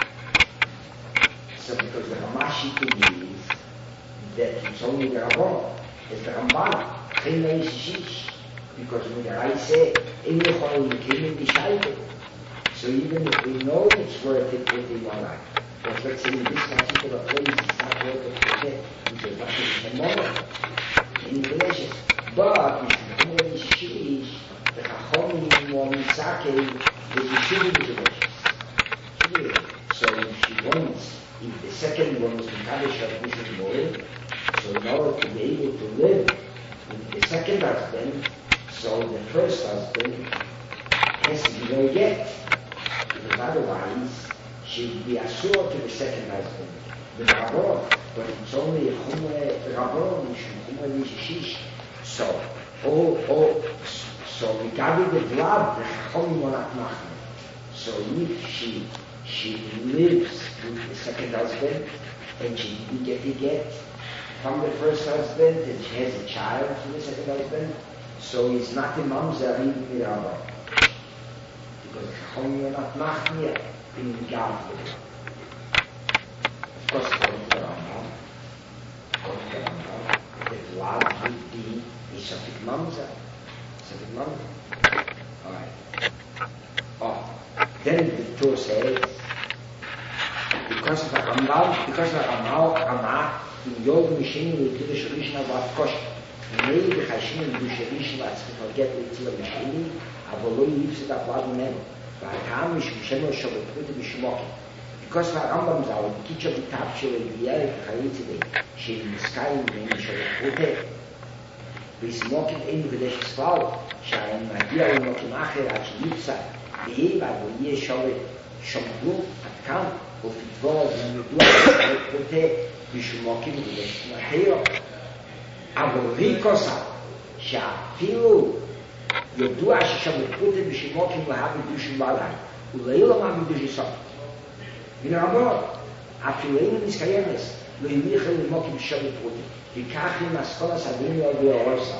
So because the Ramah Shittim is that it's only the Rabbon, it's the Ramban. China is shish. Because when I say, in the whole, you came in the Scheibe. So even if we know it's worth it with the one eye, but let's say in this particular place it's not worth it for that, because that is the moment in the delicious. But if you come in shish, the Chachom or Misake is the shivim delicious. So if she wants, if the second one is Mikadosh of Mishim Moed, so in order to be able to live with the second husband, so the first husband has to be very get. Because otherwise, she would be assured to the second husband. The Rabban, but it's only a Chumre Rabban, which is Chumre Nishish. So, oh, oh, so regarding the blood, the Chachomim will not machen. So if she, she lives with the second husband, and she didn't get the get from the first husband, and she has a child from the second husband, so it's not the mamzer even the Rabban. Because Chachomim will not machen yet in regard to it. Of course, according to the Rambam, according to the Rambam, the blood would be a Shafik mamzer. Shafik mamzer. Alright. Oh, then the Torah says, because of the Rambam, because of the Rambam, Rambam, in Yod Mishini, we do the Shurishna about Kosh. Maybe the Chashim do Shurishna, let's forget the Tzil Mishini, אבל לא יפסד הפלד ממנו. והטעם משום שמו שבתות בשמוקים. because הרמב"ם ז"ל, קיצ'ו ביטב שלו יהיה לחייץ די, שמסקיים בין שבתות, ויסמוקים אינו כדי שספל, שהרי מגיע למוקים אחר עד שיפסד, ויהיה ועד ויהיה שבת שומדו עד כאן, ופתבו ונדוע שבתות בשמוקים כדי שנחיירו. אבל ריקוסה, שאפילו ידוע ששמתפותם בשמוקים להביא דושם בעלי, ולאילו מה מדושי סוף. ונרמות, אפילו אינו מסקיימס, לא ימיכה למוקים שמתפותם, וכך עם הסכול הסדים לו והאורסה.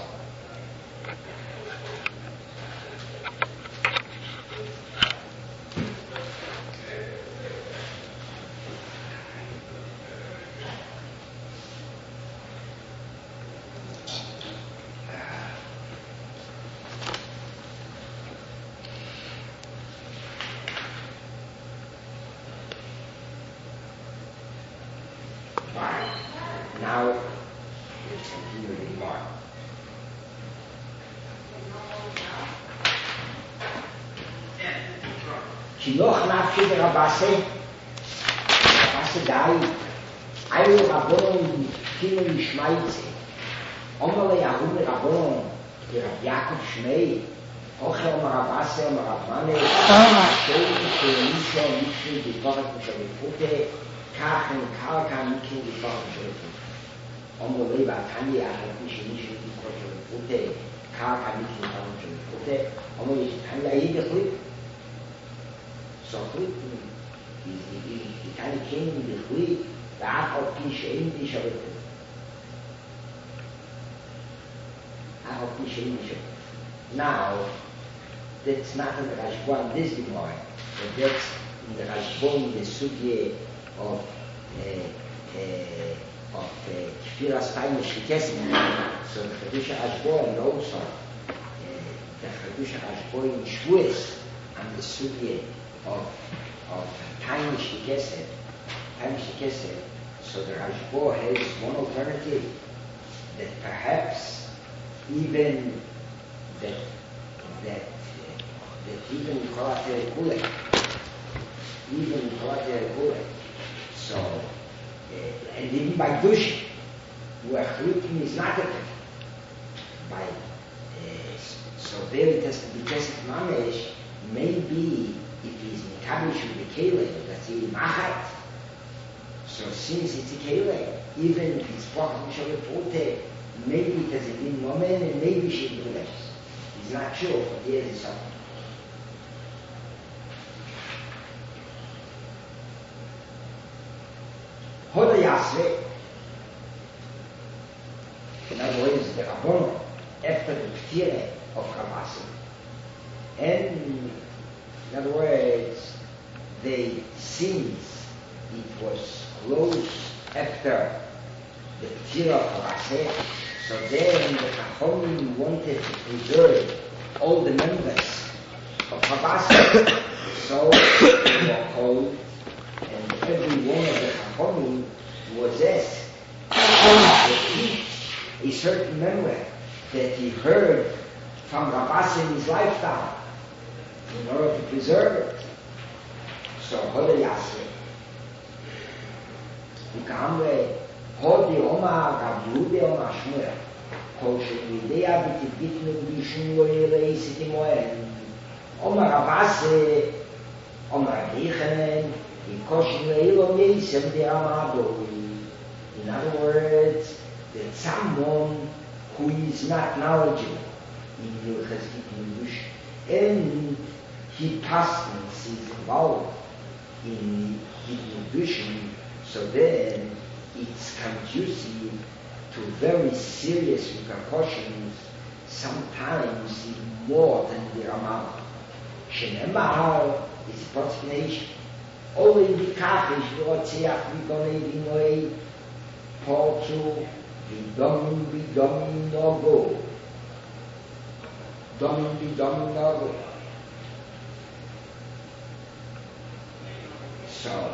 Now, let's continue the more. כי נוח נפשי ברבסה, רבסה די, היו רבון קינו לשמע את זה. אומר לי יהוד רבון, כרב יעקב שמי, אוכל מרבסה, מרבמנה, שואל שואליסו, מישהו בפורט משלפותה, כך הם קרקע מישהו בפורט משלפותה. אומר לי והתניא, אחת מישהו מישהו בפורט משלפותה, קרקע מישהו בפורט משלפותה, אומר לי שתניא היית החליט. So quick, he kind of came in the quick, the half of Pish ain't Pish of it. Half of Pish ain't Pish of it. Now, that's not in the Rashbon, this Gemara, but that's in the Rashbon, the Sugye of uh, of Kfiras Taim Shikesim. So the Chadusha Rashbon also, the Chadusha Rashbon in Shvuas, and the Sugye of of time shikesed, time shikesed. So the Rashbo has one alternative that perhaps even that that uh, that even Kolater Kule, even Kolater Kule. So uh, and even by Dush, where Chlutim is not a by uh, so there it has to be tested mamesh, maybe if he's Mikadosh with the Kele, that's really Machat. So since it's a Kele, even if it's Pachas Mishal Pote, maybe it has been Momen and maybe she can do less. He's not sure, but here's the something. Hoda Yasre, in other words, the Rabbon, after the Ktire of Kavasim, and in other words, they, since it was close after the Ktira of Raseh, So then the Chachamim wanted to preserve all the members of Chabad. So they were called, and every one of the Chachamim was asked to teach a certain member that he heard from Rabbas in his lifetime in order to preserve it. So Hoda Yaseh, Ukamre, Hodi Oma, Gavlude Oma Shmuel, Koshe Videa Bitibitnu Bishnu Reisi Timoen, Oma Rabbas, Oma Richanen, Koshe Leilom Yisem de Amado. In other words, that someone who is not knowledgeable in Hilchas English and he passes is involved in nutrition, so then it's conducive to very serious repercussions, sometimes even more than the amount. Shenemar is a prosecution. Only in the Kafish, Rotziach, Vigonei, Vinoi, Portu, Vidomin, Vidomin, Nogo. Domin, Vidomin, Nogo. So,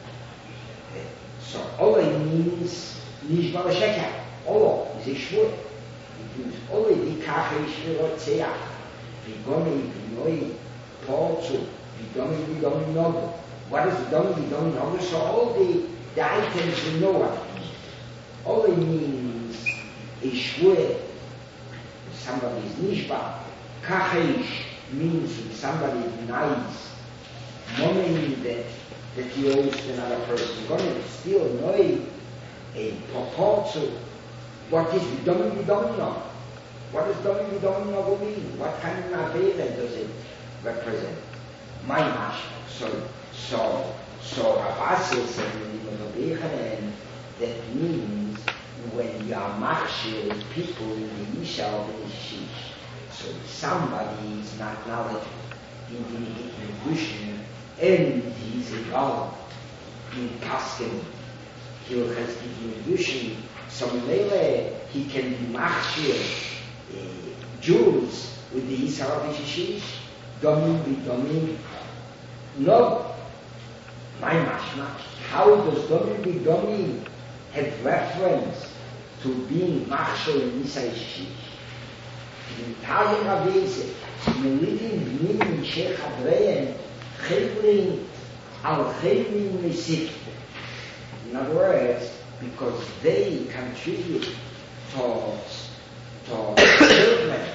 so Ole means nicht mal a sheker. Ole is a shvur. It means Ole di kache shvirotzeach. Vigoni, Vinoi, Portu, Vidomin, Vidomin, Nogo. What is Vidomin, Vidomin, Nogo? So all the, the items you know what it means. Ole means a shvur. Somebody is nishba. Kachesh means if somebody denies money that that he owes to another person. Going to still know a proposal. What is Vidomin Vidomino? What does Vidomin Vidomino mean? What kind of Avera does it represent? My mash. So, so, so Rabbas says and that means when you are machshir people in the Isha of the Ishish. So somebody is not knowledgeable in the Vision and he is involved in Paskin. He has given Vision. So maybe he can be machshir uh, Jews with the Isha of the Ishish. Domin be Domin. No. My mashma. How does Domin be Domin have reference to being machshir in Isha Ishish? In Italian Avese, in living Bnim Sheikh Adrein, Chevrin al Chevrin Mesik. In other words, because they contribute towards to development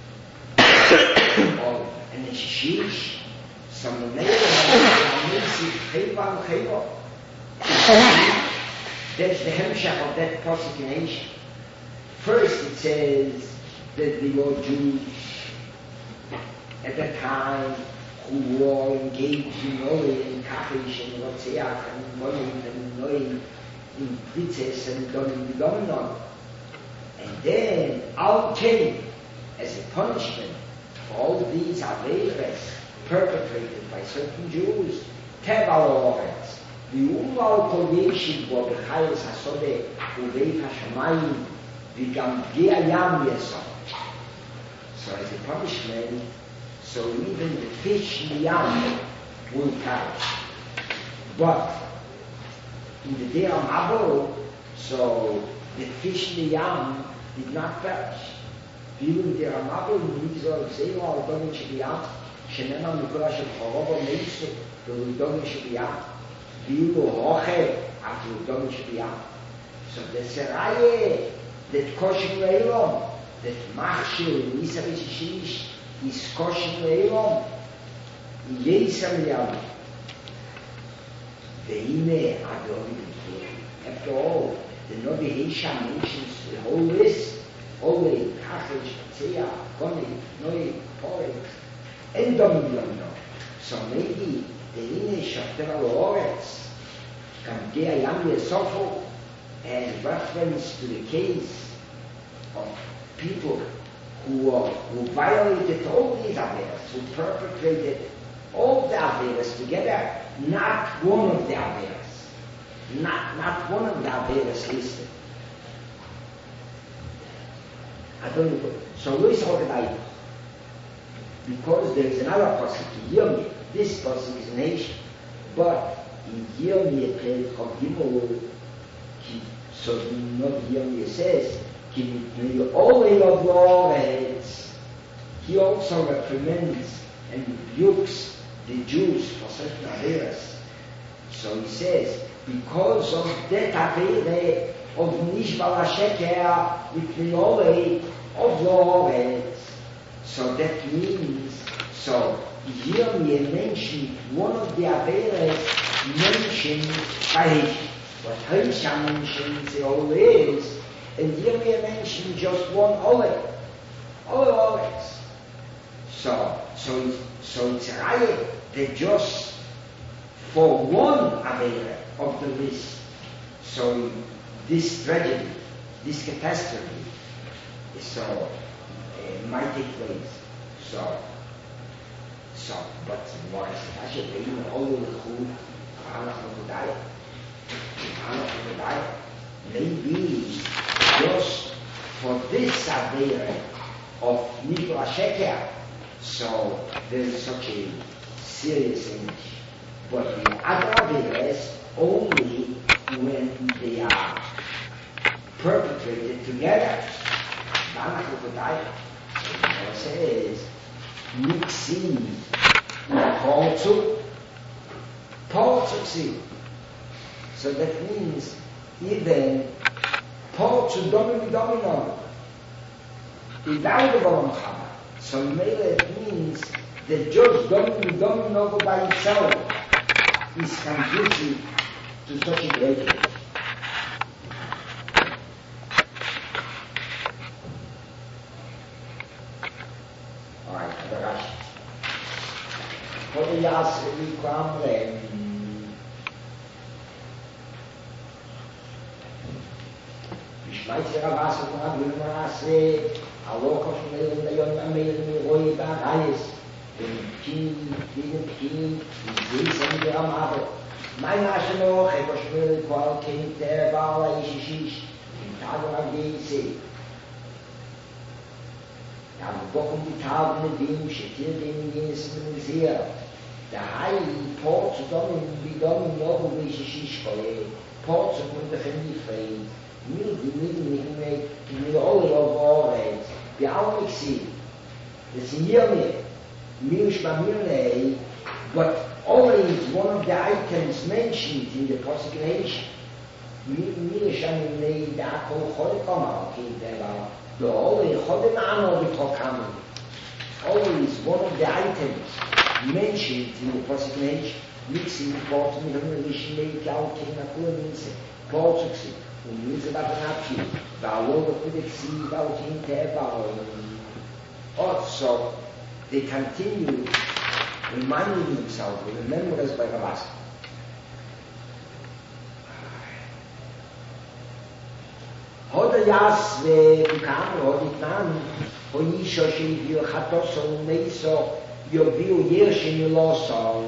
of an Ishish, some of them that's the hemshach of that prosecution. First it says that they were Jews at that time who were engaged in Noe and Kachish and Rotzeach and Molim and Noe in Pritzes and Domin Vidominon. And then all came as a punishment for all these Averes perpetrated by certain Jews. Teval Oretz. The Umal Kol Yeshid Bo B'chayes HaSodeh U'Veit HaShamayim V'gam Gea Yam Yesod. So as a punishment, so even the fish in the yam will perish. But in the day of Mabul, so the fish in the yam did not perish. Even the day of Mabul, we will say, oh, I don't need to be out. Shenema Mikura Shel Chorobo Meisu, we don't need to be out. We will hoche after we don't need to be out. So the Seraye, that Koshin Leilom, that machshir Nisa V'Shishish is kosher leilom yesam yam ve'ine adon. After all, the Novi Heisha mentions the whole list: Ole, Kachish, Tzia, Koni, Noi, Porek, and Domin Yom. So maybe the Ine Shafter Oretz can get a young Yesofo and reference to the case of people who, uh, who violated all these Averas, who perpetrated all the Averas together, not one of the Averas, not, not one of the Averas listed. I don't know. So Luis Hogadai, because there is another person, Yirmiyah, this person is a nation, but in Yirmiyah, Perek of Gimel, so not Yirmiyah says, the Olei of Lords, he also reprimands and rebukes the Jews for certain averas. So he says, because of that avera of Nishbal HaSheker with the Olei of Lords, so that means, so Yirmiyah mentioned one of the averas mentioned by Hisham. What Hisham mentions the Olei is, and Yirmiyah mentioned just one olive, olive olives. So, so, it's, so it's right that just for one avera of the list, so this tragedy, this catastrophe, so uh, might take place. So, so, but more is actually being all the food, maybe just for this avera of Nishbal HaSheker, so there is such a serious image. But the other averas only when they are perpetrated together. It says mixing Portzug, Portzug. So that means even Portzug domini domino without the Balam Chama. So Mele means that just domini domino by itself is conducive to such a great age. Alright, the Rashi. For the Yas, we come then. Meister Rabas und Rabbi Manasse, Aloka von Meilen, der Jon Amelen, Roi, Barayes, den Kin, den Kin, die Seisen der Amade. Mein Asche noch, ich was will, qual Kind, der Bala, ich, ich, ich, in Tagen am Geise. Ja, wir bocken die Tagen mit ihm, schittier den Jenes in den Seher. Der Heil, Port zu Dommen, wie Dommen, noch, wie ich, ich, ich, Port zu Munde, wenn ich frei. Mir die Mittel nicht mehr, die mir alle auf Wahrheit, die auch nicht sehen. Das sind hier mehr. Mir ist bei mir nicht, but always one of the items mentioned in the prosecution. Mir ist an mir, da kann heute kommen, okay, der war, da alle, heute mal noch betroffen. Always one of the items mentioned in the prosecution, mixing the Portzug mit dem Rischen, die auch gegen Naturminze, Portzug sind. Und wir sind aber abschied. Da wollen wir für die Xiv auch hinterher bauen. Also, they continue reminding themselves, remember us by Rabas. Hoda Yas וכאן, עוד איתנן, או אישו שהביאו חטוסו ומייסו, יוביאו ירשי מלוסו.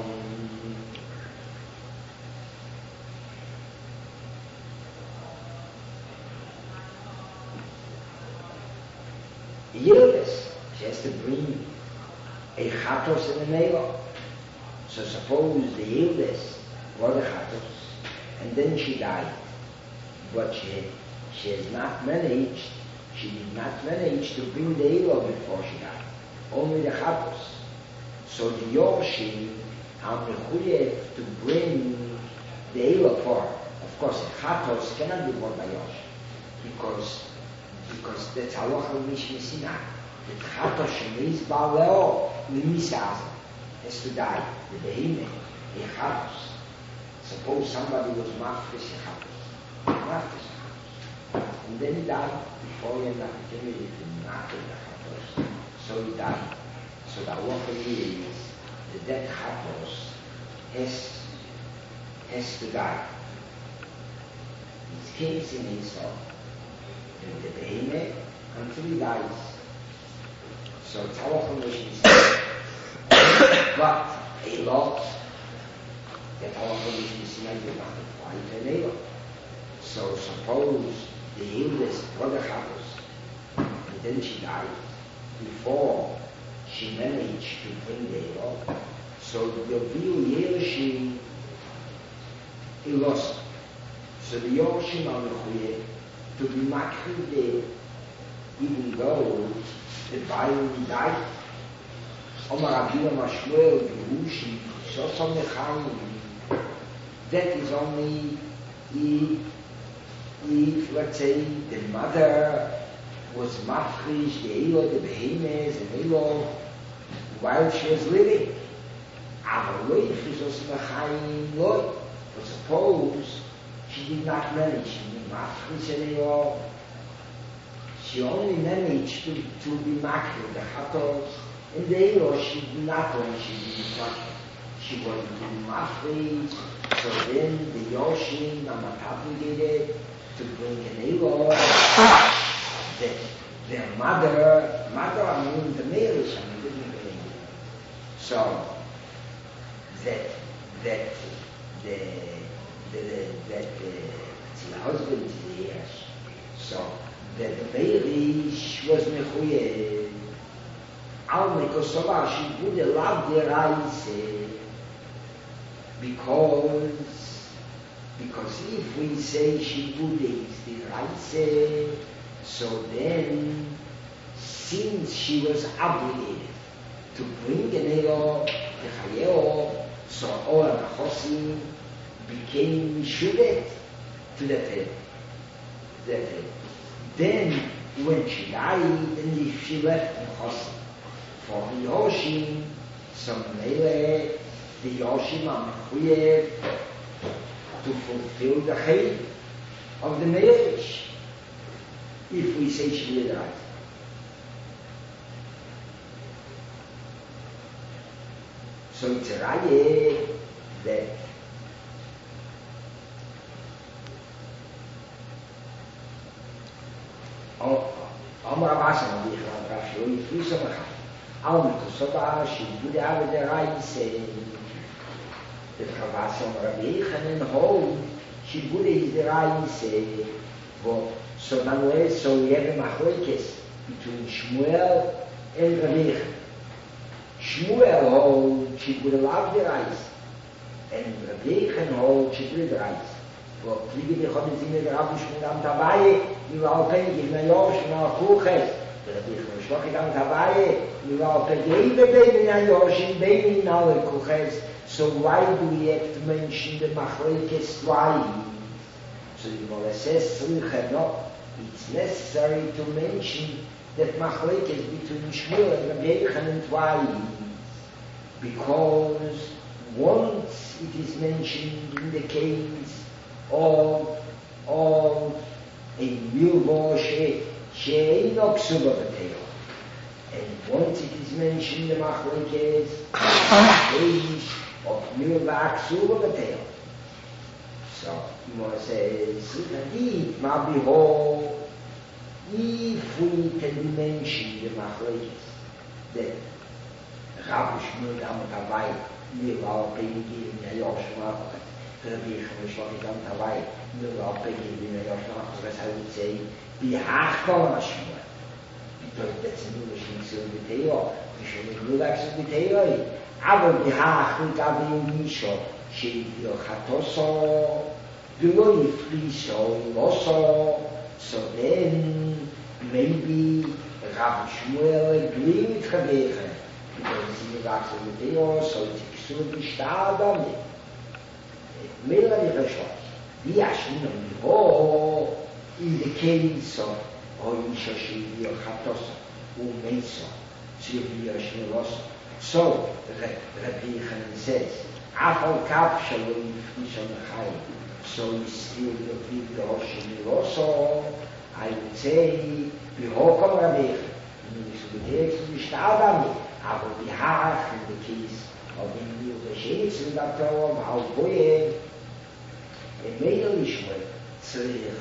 Yildes, she has to bring a chatos and a nelo. So suppose the Yildes were the chatos, and then she died. But she had, she has not managed, she did not manage to bring the nelo before she died. Only the chatos. So the Yorshim are mechuyev to bring the nelo for her. Of course, the chatos cannot be born by Yorshim, because because that's halacha Mishnah Sinai. The chatos shemeis ba'aleo l'misaz has to die. The behime, the chatos. Suppose somebody was mafresh a chatos, mafresh a chatos, and then he died before he had the opportunity to mafresh the chatos. So he died. So the halacha is that that chatos has has to die. It's case in himself. And the behime until he dies. So it's our formation is but a lot that our formation is not quite a neighbor. So suppose the English brother house, the then she died before she managed to bring the up. So the real Yerushin, he lost. So the Yerushin are required to be makri there, even though the Bible died. Omar Abiyah Mashmuel, Yerushi, Shosam Nechaim. That is only if, if, let's say, the mother was mafrish, the Elo, the behemoths, and Elo, while she was living. Aber if she was Nechaim, Loi, but suppose she did not manage to be mafrish and Elo, she only managed to, to be makri, the Chatos, and the Elo, she did not when she did not. She was to be mafrish, so then the Yoshin, Namatapu to bring an Elo, that their mother, mother, I mean the marriage, I mean, didn't bring it. So, that, that, the, the, the, that the, the husband is here, so, that the marriage was mechuye, al mekosova, she would have loved the rice, because, because if we say she would have the rice, so then, since she was obligated to bring an Elo, the Chayeo, so all the Chosim became Mishudet to the Tel. Then, when she died, and if she left the Chosim for the Yoshim, so Mele, the Yoshim are required to fulfill the Chayim of the marriage. If we say she will die. So it's a raya that Amar Abbasan, die gewoon graag zo niet vriezen gaan. Al met de soba, she would have the rice, the Abbasan Rabbeichan and home, she would have the rice, but so now so we have a machlokes between Shmuel and Rabbeichan. Shmuel holds she would love the rice, and Rabbeichan holds she would the rice. But we give the Chodesh in the Rabbi Shmuel am Tabaye, you are paying in the Yosh and our Kuches. The Rabbeichan Shmuel am Tabaye, you are paying the baby in the Yosh and baby in our Kuches. So why do we have to mention the machlokes twice? So the Gemara says, no, it's necessary to mention that machlokes between Shmuel and Rabbeichan and twice, because once it is mentioned in the case of of a milvo she'eino ksuba b'teil, and once it is mentioned the machlokes case of milva ksuba b'teil. So, you want to say, indeed, Mabiho, if we can mention the machlokes, that Rabbi Shmuel Dam Tavai, Milva Pegi in the Yoshma, Rabbi Shmuel Dam Tavai, Milva Pegi in the Yoshma, as I would say, Bihachon Shmuel. Because that's a new machine, so the Teo, we should do like the Teo. Aber Bihach, we got the Misho. Chatoso, below Friso, Loso, so then maybe Rabbi Shmuel agreed with Rabbeichan, because he was asking the Teo, so it's should be started. Mela Yeshua, the Ashmin of in the case of Oisha Shivi or Chatoso, who made so, Shivi or Shmiloso. So Rabbeichan says, Afal Kap Shalom Yifnishon Chai. So we still repeat the Oshim also. I would say, Bihokam Rabbeichan. We should take to the Shtadami. Aber Bihach in the case of the New Beshetz in that Torah, how Boye, a male Ishmael, Tzrich.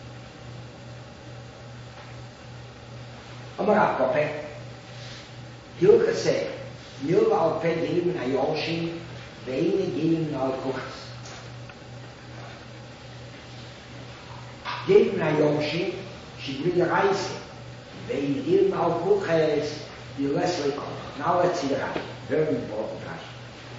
Amar Kope, Hilchase, nur al pe geben a Yoshi, weine geben al Kuchs. Geben a Yoshi, she bring a rice, weine geben al Kuchs, you less like now let's see the Rashi. Very important Rashi.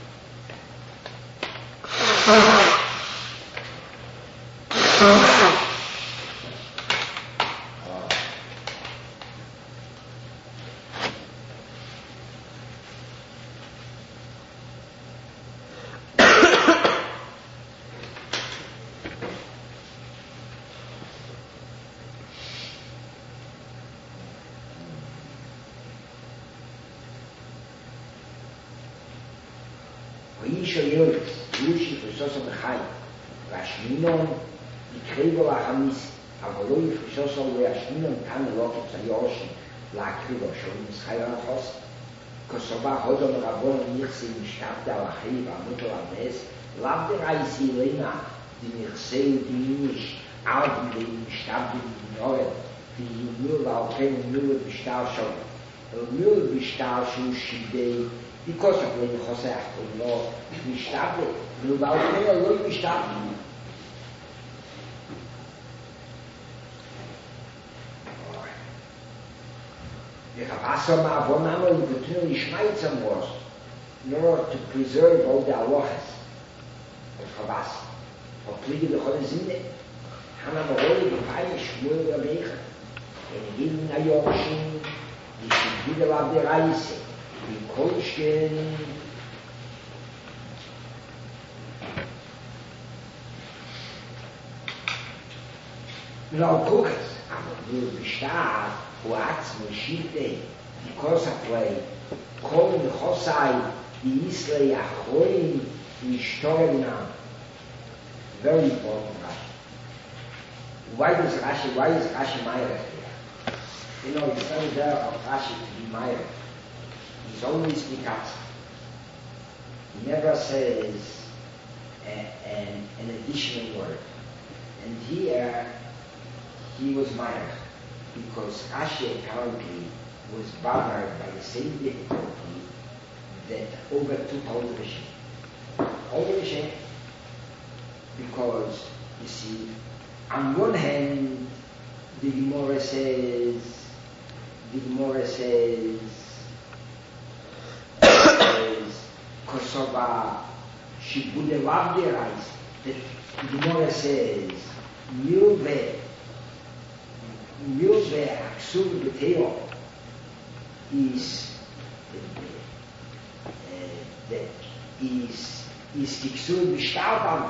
Isha Yoris, Yushi Frisosa Mechai, Rashminon, Ikrivo Ahamis, Avoloi Frisosa Rashminon, Tana Lokit Sayoshi, Lakrivo Sholim Schayachos, Kosova Hodom Rabon Nirsi Mishtabda Lachiva, Mutter Ames, Labde Raisi Lena, die Nirseu, die Nish, Alden, die Mishtabdi, die Noel, die Nur Alpen, Nur Bishtasho, Nur Bishtasho Shidei, because of when Joseph could not be stopped, no about there, Lord, be stopped. The Chavasa Ma'avonama in the Tunnel Schmeitzam was in order to preserve all the halachas of Chavasa. For pleading the Chodezine, Hana Moroi, the Pai, Shmuel Rabecha, and giving a Yorshin, the Shibida of the Raise, the Kolschken, no Kukas, aber nur Bishtar, who acts Meshite, because of play, Kol Chosai, the Islay Achroin, the Shtorena. Very important Rashi. Why does Rashi, why is Rashi Meyer here? You know, it's not there of Rashi to be Meyer. He's always Mikatz. He never says a, an, an additional word. And here, he was Meyer, because Rashi apparently was bothered by the same difficulty that overtook all the Rishin. All the Rishin, because, you see, on one hand, the Gemara says, the Gemara says, says, Kosova, Shibude Wabde Reis, the Gemara says, Milve, Milve Aksur Beteo is, uh, that is, is Tiksur Bishtabam.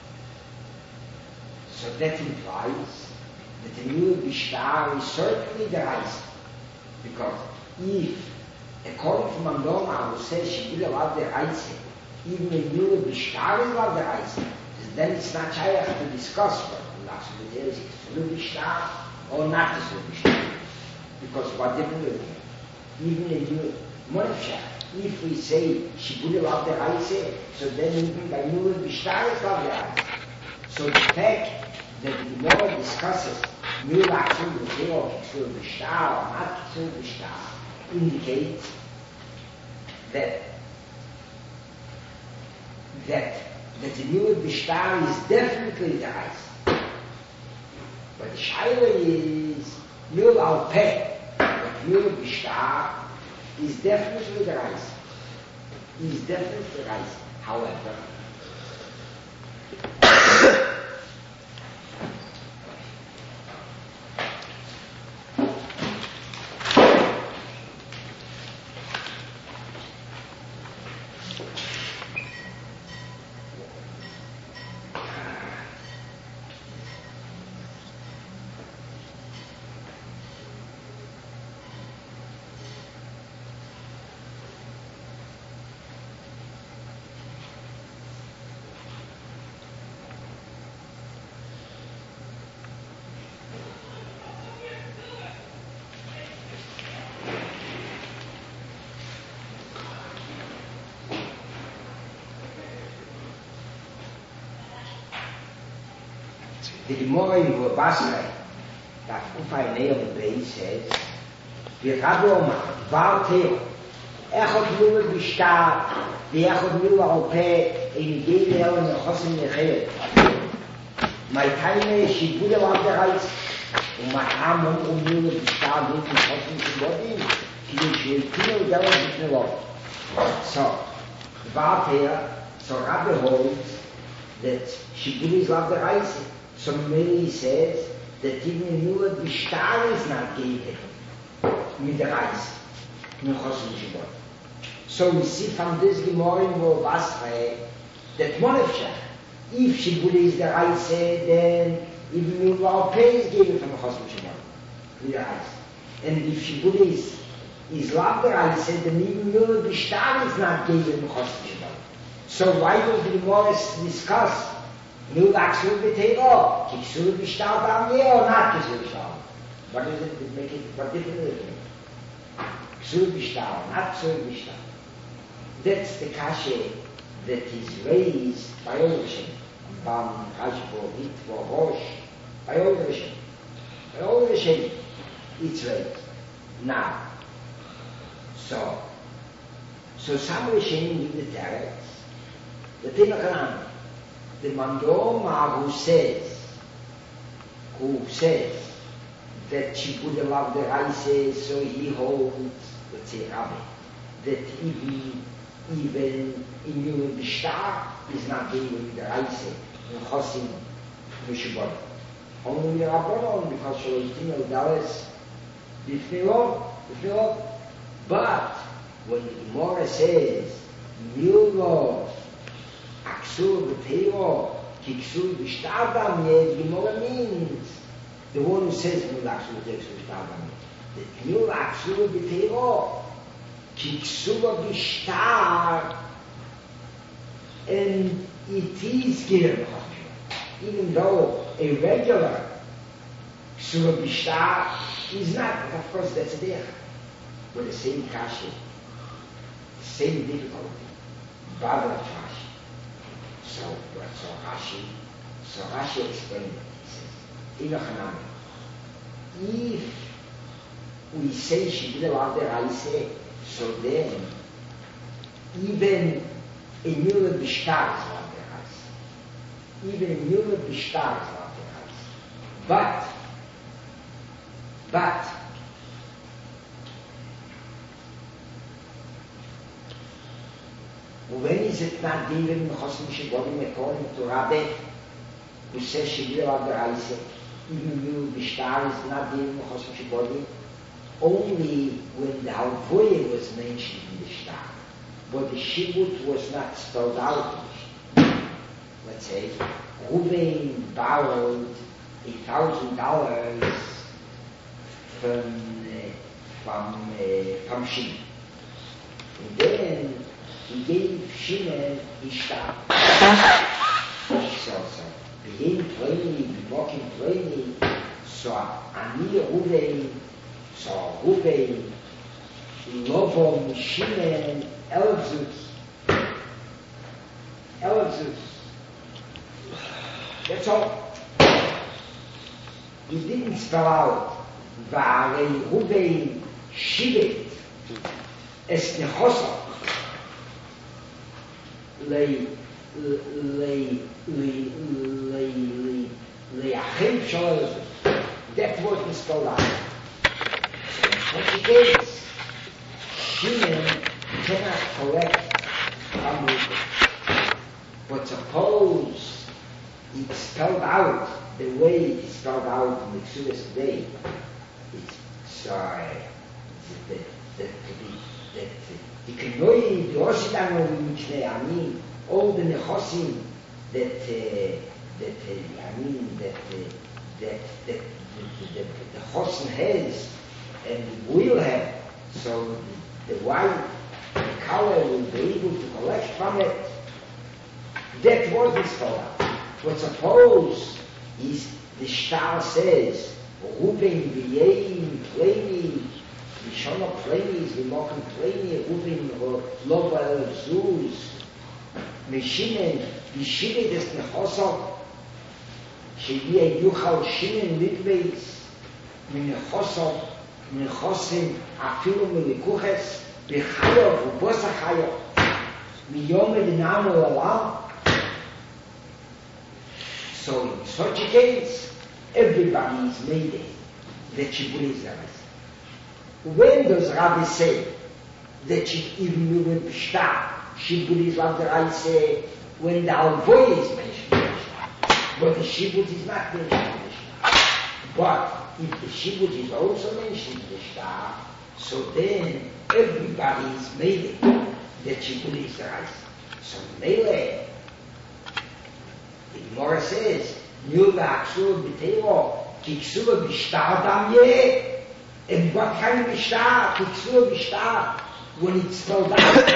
So that implies that the new Bishtar is certainly the rice. Because if, according to Mandoma, who says she will allow the rice, even a new Bishtar is allowed the rice, then it's not shaykh to discuss whether there is a new Bishtar or not a new Bishtar. Because what difference is it? Even a new Monafshah, if we say she will allow the rice, so then even by new Bishtar is allowed the rice. So the fact that the Gemara discusses new action with the or Kitzur Bishtar or not Kitzur Bishtar indicates that that that the new Bishtar is definitely the rice. But the Shaila is new al peh, but new Bishtar is definitely the rice. Is definitely the rice. However, the Gemara in Basra, that Ufay Neil Bay says, "Virado Omar, Val Teo, אחד nur bestar, die אחד nur Europäer in jeder und der Hossen der Welt. Mein Teile Schibule war bereits und mein Arm und um nur bestar mit dem Hossen zu Gott, die den Schweltine und der nicht mehr. So, warte, so Rabbi holds that Shibuli is not the right. So many says that even nur bestar is not given with the right. So we see from this Gemara in Basra that one of them, if Shibuli is the right say, then even we our pay is given from the Chosm Shibuli, with the right. And if Shibuli is, is not the right say, then even nur bestar is not given from the Chosm Shibuli. So why does the Gemara discuss nur Aksur B'Teiro, Kiksur B'Shtar B'Amye or not Kiksur B'Shtar? What does it make it, what difference does it make? Ksur B'Shtar, not Ksur B'Shtar. That's the kasha that is raised by all Hashem. Bam, Hashbo, Hitvo, Rosh, by all Hashem. By all Hashem, it's raised. Now, so, so some Hashem give the teretz, the Tinachanan, the Mandoma who says, who says that she would love the Raise, so he holds, let's say Rabbi, that even even in Yom Bishtar is not given the Raise in Chosim Mishubot. Only the Rabbanon, because Shaloitino Dallas Bifnilov, Bifnilov. But when the Gemara says Milov Aksur B'Teiro Kiksur B'Shtar B'Amye, the Gemara means the one who says Milov Aksur B'Teiro that Milov Aksur B'Teiro Kiksur B'Shtar, and it is given, even though a regular Ksur B'Shtar is not, but of course that's there. With the same kasha, same difficulty, Baba Rashi. So, so Rashi, so Rashi explained it. He says, if we say she did allow the Raise, so then even a Mule B'Shtar is allowed the Raise. Even a Mule B'Shtar is allowed the Raise. But, but, when is it not given in Chosim Shibodim according to Rabbi, who says she will have the Raise, even Mule B'Shtar is not given in Chosim Shibodim, only when the Halvoye was mentioned in the Shtar, but the Shibut was not spelled out in the Shtar. Let's say, Ruben borrowed a thousand dollars from uh, from uh, from Shimon, and then he gave Shimon his Shtar. So, so, begin plainly, walking plainly, so Ani Ruben, so Ruben, Lovom, Shimon, Elzus, Elzus. That's all. He didn't spell out Vare Ruben Shibet Es Nechosa Le Le Le Le Le Le Achim Shalom. That wasn't spelled out. What he is, Shimon cannot collect from Ruben. But suppose it's spelled out the way it's spelled out in the Exodus today. It's sorry. That that that the Kenoi, the Osidano, which they I mean, all the Nechosim that uh, that uh, I mean that uh, that that the, the, the Chosim has and will have, so the, the white the color will be able to collect from it. That wasn't spelled out. But suppose is the Shtar says, Ruben v'yein pleni, V'shona pleni, v'moken pleni, Ruben loba el zuz, V'shinen, V'shinen des nechosov, Sheviyah yuchal shinen mikbeis, V'nechosov, Nechosim afilu melikuches, B'chayov u'bosa chayov. Miyomed namo olam. So in such a case, everybody is made that Shibud Israel. When does Rabbi say that even you will be starved? Shibud Israel, the Rabbi say, when the Alvoy is mentioned, but the Shibud is not mentioned. But if the Shibud is also mentioned in the Shtar, so then everybody is made that Shibud Israel. So Mele, the Gemara says, Nil v'aksur b'teiro, kiksur b'shtar dam yeh. And what kind of b'shtar? Kiksur b'shtar, when it's spelled out.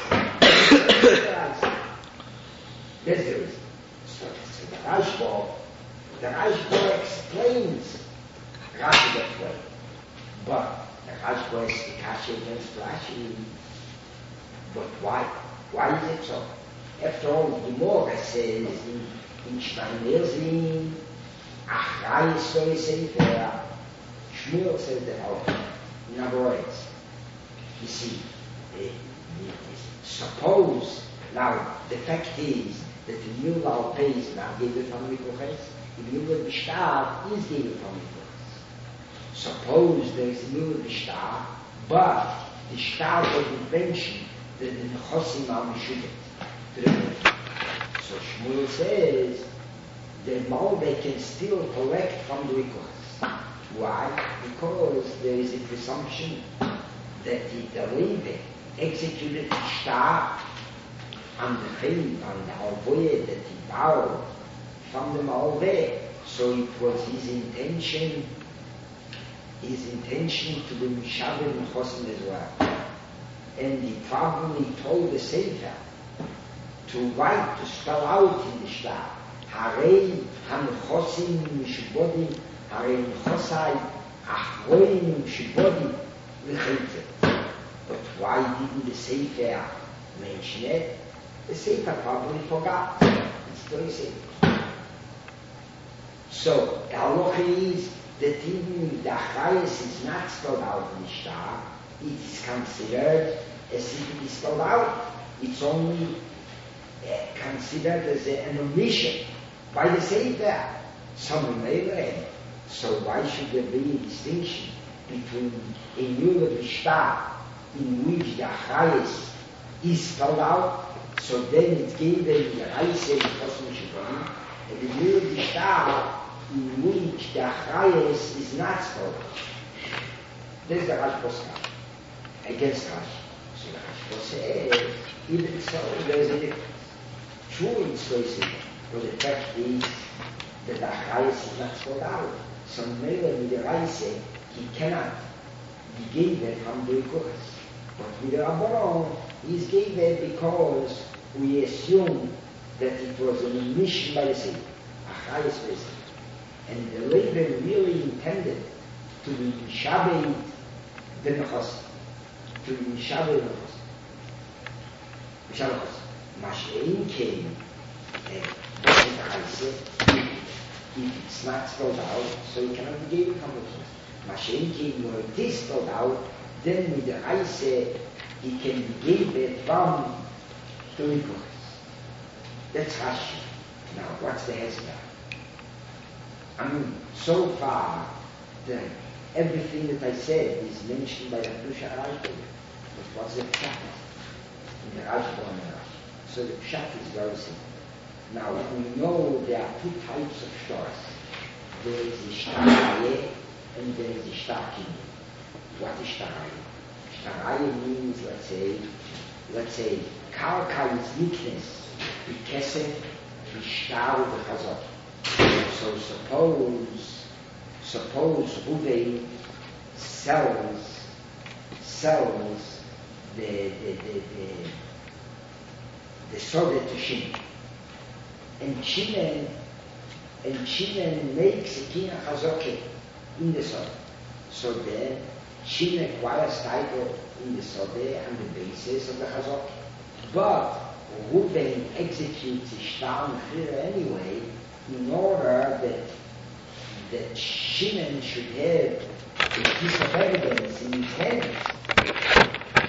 That's the reason. So, so the Rashba, the Rashba explains Rashi that way. But the Rashba is the Kasha against Rashi. But why? Why is it so? After all, the Gemara says in, in Shneimezin, Achrayis Soy Sefer, Shmuel says that out. In other words, you see, uh, suppose, now the fact is that the Yulal pays now given from Mikoches, the Yulal Bishtar is given from Mikoches. Suppose there is a Yulal Bishtar, but the Shtar doesn't mention that the Nechosim are Meshuget. So Shmuel says the Malbeh can still collect from the Mikoches. Why? Because there is a presumption that the Levite executed the Shtar on the Chayim, on the Alvoye that he borrowed from the Malveh. So it was his intention, his intention to be Mishabed Nechosim as well. And he probably told the Sefer to write, to spell out in the Shtar, Harei HaNechosim Mishbodim, Harei Nechosai Achroim Mishbodim L'chaytet. But why didn't the Sefer mention it? The Sefer probably forgot. It's very simple. So, the halacha is that even if the Achrayis is not spelled out in the Shtar, it is considered as if it is spelled out. It's only uh, considered as a, an omission by the Sefer. Some may read. So why should there be a distinction between a Yulal Shtar in which the Achrayis is spelled out? So then it's given the Reise in Chosim Shibbodim, and the Yulal Shtar in which the Achrayis is not spelled out. There's the Rashba against Rashi. So the Rashba says, even so, there's a difference. True, it's very simple, but the fact is that the Achrayis is not spelled out. So Mele with the Reise, he cannot be given from the Yikuras. But with the Rabbanon, he's given because we assume that it was an omission by the Sefer, Achrayis by the Sefer. And the Levi really intended to be Mishabed the Nechosim, to be Mishabed the Nechosim. Mishabed the Nechosim. Mashein came, and what is the Reise? If it's not spelled out, so you cannot be given from the Nechosim. Mashein came, when it is spelled out, then with the Reise, he can be given from the Nechosim. That's Rashi. Now, what's the Hezbollah? I mean, so far, the, everything that I said is mentioned by the Kedusha Rashba. But what's the Pshat in the Rashba and the Rashi? So the Pshat is very simple. Now, we know there are two types of stars. There is the Shtarayeh and there is the Shtarkim. What is Shtarayeh? Shtarayeh means, let's say, let's say, Karka is weakness, B'kesef, B'shtar, B'chazot. So suppose, suppose Ruvain sells, sells the, the, the, the, the soda to Shimon. And Shimon, and Shimon makes a kina chazoke in the soda. So then, Shimon acquires title in the soda on the basis of the chazoke. But Ruvain executes his shtar mechira anyway, in order that that Shimon should have a piece of evidence in his hands.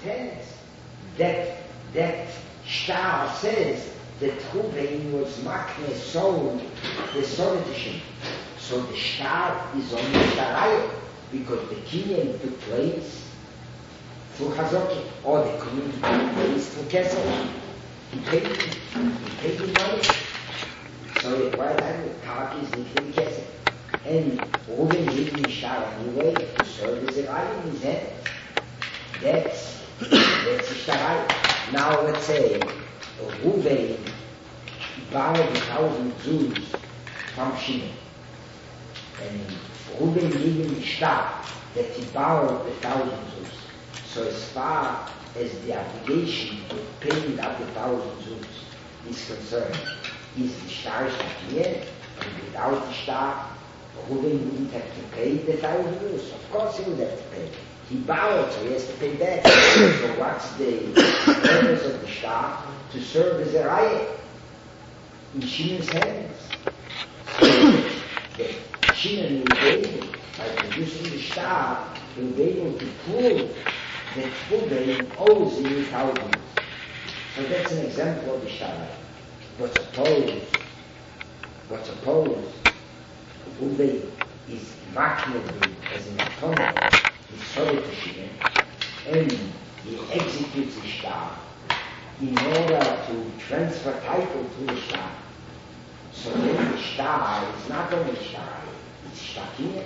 hands. That, that star says that Ruvain was makne sold the solitution. So the star is only Staraya, because the kinyan took place through Hazoki, or the kinyan took place through Kesel. He paid, he paid the money. So it was like the park is nicht in Kesel. And Ruben lived in Star anyway to serve as a raya in his hand. That's, that's the Staraya. Now let's say Ruben borrowed a thousand Jews from Shimon. And Ruben lived in Star that he borrowed a thousand Jews. So as far as the obligation of paying out the thousand Jews is concerned, is the Star Shakir, and without the Star, Ruben wouldn't have to pay the thousand Jews. Of course he would have to pay. He borrowed, so he has to pay back. So what's the purpose of the Star? To serve as a raya in Shimon's hands. So that Shimon will be able, by producing the Star, will be able to prove that Ruben owes him thousands. So that's an example of the Star. But suppose, but suppose, Ruben is makned as an opponent, he's sorry to Shimon, and he executes the Star in order to transfer title to the Star. So then the Star is not only Star, it's Shtakin.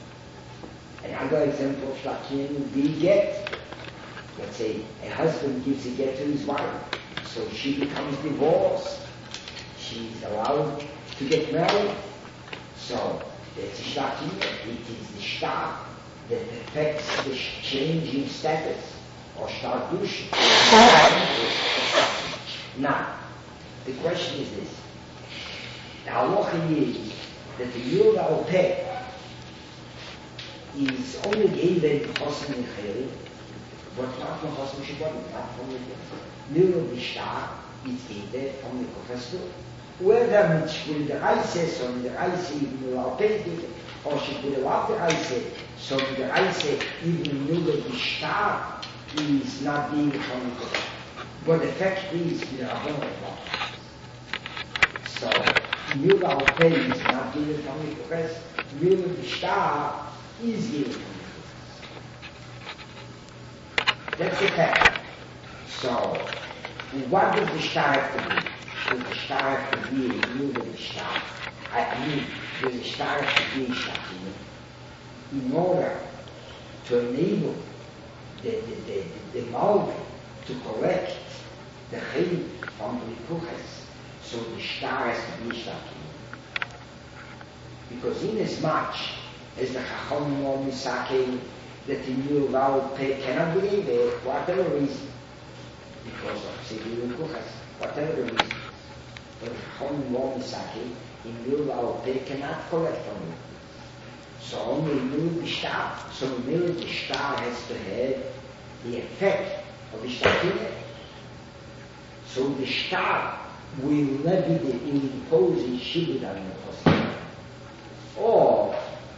Another example of Shtakin would be get. Let's say a husband gives a get to his wife, so she becomes divorced. She's allowed to get married. So that's a Shtakin. It is the Star that affects the change in status or Shtardush. Now, the question is this. The halacha is that the Yura Opeh is only given to Chosim and Chayri, but not from Chosim Shibbonim, not from the Yura Bishtar is given from the Professor. Whether it's with the Reise, or the Reise even Yura Opeh given, or she could have the Reise, so the Reise even Yura Bishtar is not being from the Professor. But the fact is, we are going to So, Yura Opeh is not given from the Professor. Yura Bishtar is given from the Professor. That's the fact. So, what does the Shtar have to be? Does the Shtar have to be Yura Bishtar? I mean, does the Shtar have to be Shtakin? In order to enable the, the, the, the, the Malvin to collect the Chayim from the Puches, so the Shtar has to be Shtakin. Because in as much as the Chacham or Misake that the new Val Pei cannot believe it, whatever reason, because of Sivir and Puches, whatever the reason, but the Chacham or Misake in new Val Pei cannot collect from it. So only Mil Bishtar, so Mil Bishtar has to have the effect of the Shtakin. So the Shtar will levy the will impose in Shibud on the Chosim. Or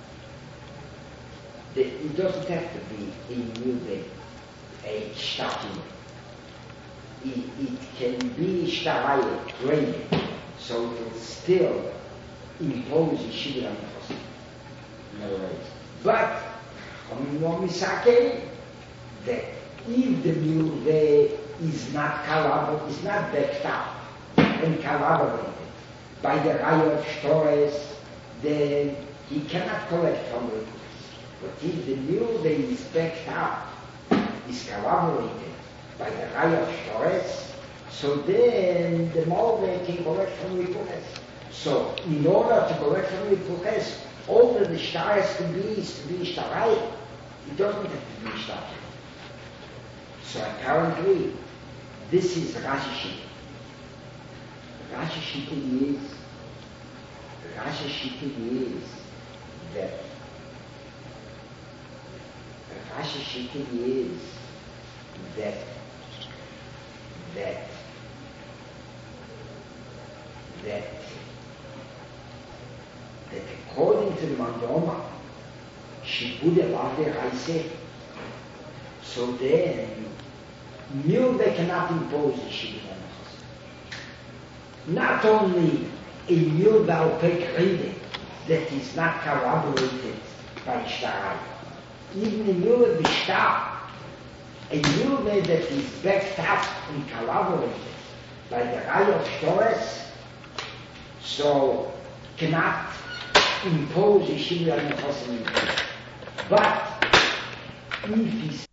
the, it doesn't have to be in Milbe a Shtakin. It, it can be Shtaraya, rain, so it will still impose in Shibud on the Chosim. No worries. But on Misake, that if the Milbe is not collaborated, is not backed up and collaborated by the Raya of Shtores, then he cannot collect from the Rikulis. But if the Milbe is backed up, is collaborated by the Raya of Shtores, so then the Malve can collect from the Rikulis. So in order to collect from the Rikulis, all that the Shtar has to be is to be Shtaraya. It doesn't have to be Shtar. So apparently, this is Rashi Shita. Rashi Shita is, Rashi Shita is that, Rashi Shita is that, that, that, that according to the Mandoma, she would have the Reise, so then Milde cannot impose a Shivra. Not only a Milde al Pekrede that is not corroborated by Shtarai, even a Milde Bishtar, a Milde that is backed up and corroborated by the Rai of Shores, so cannot impose a Shivra Nechosim. But if he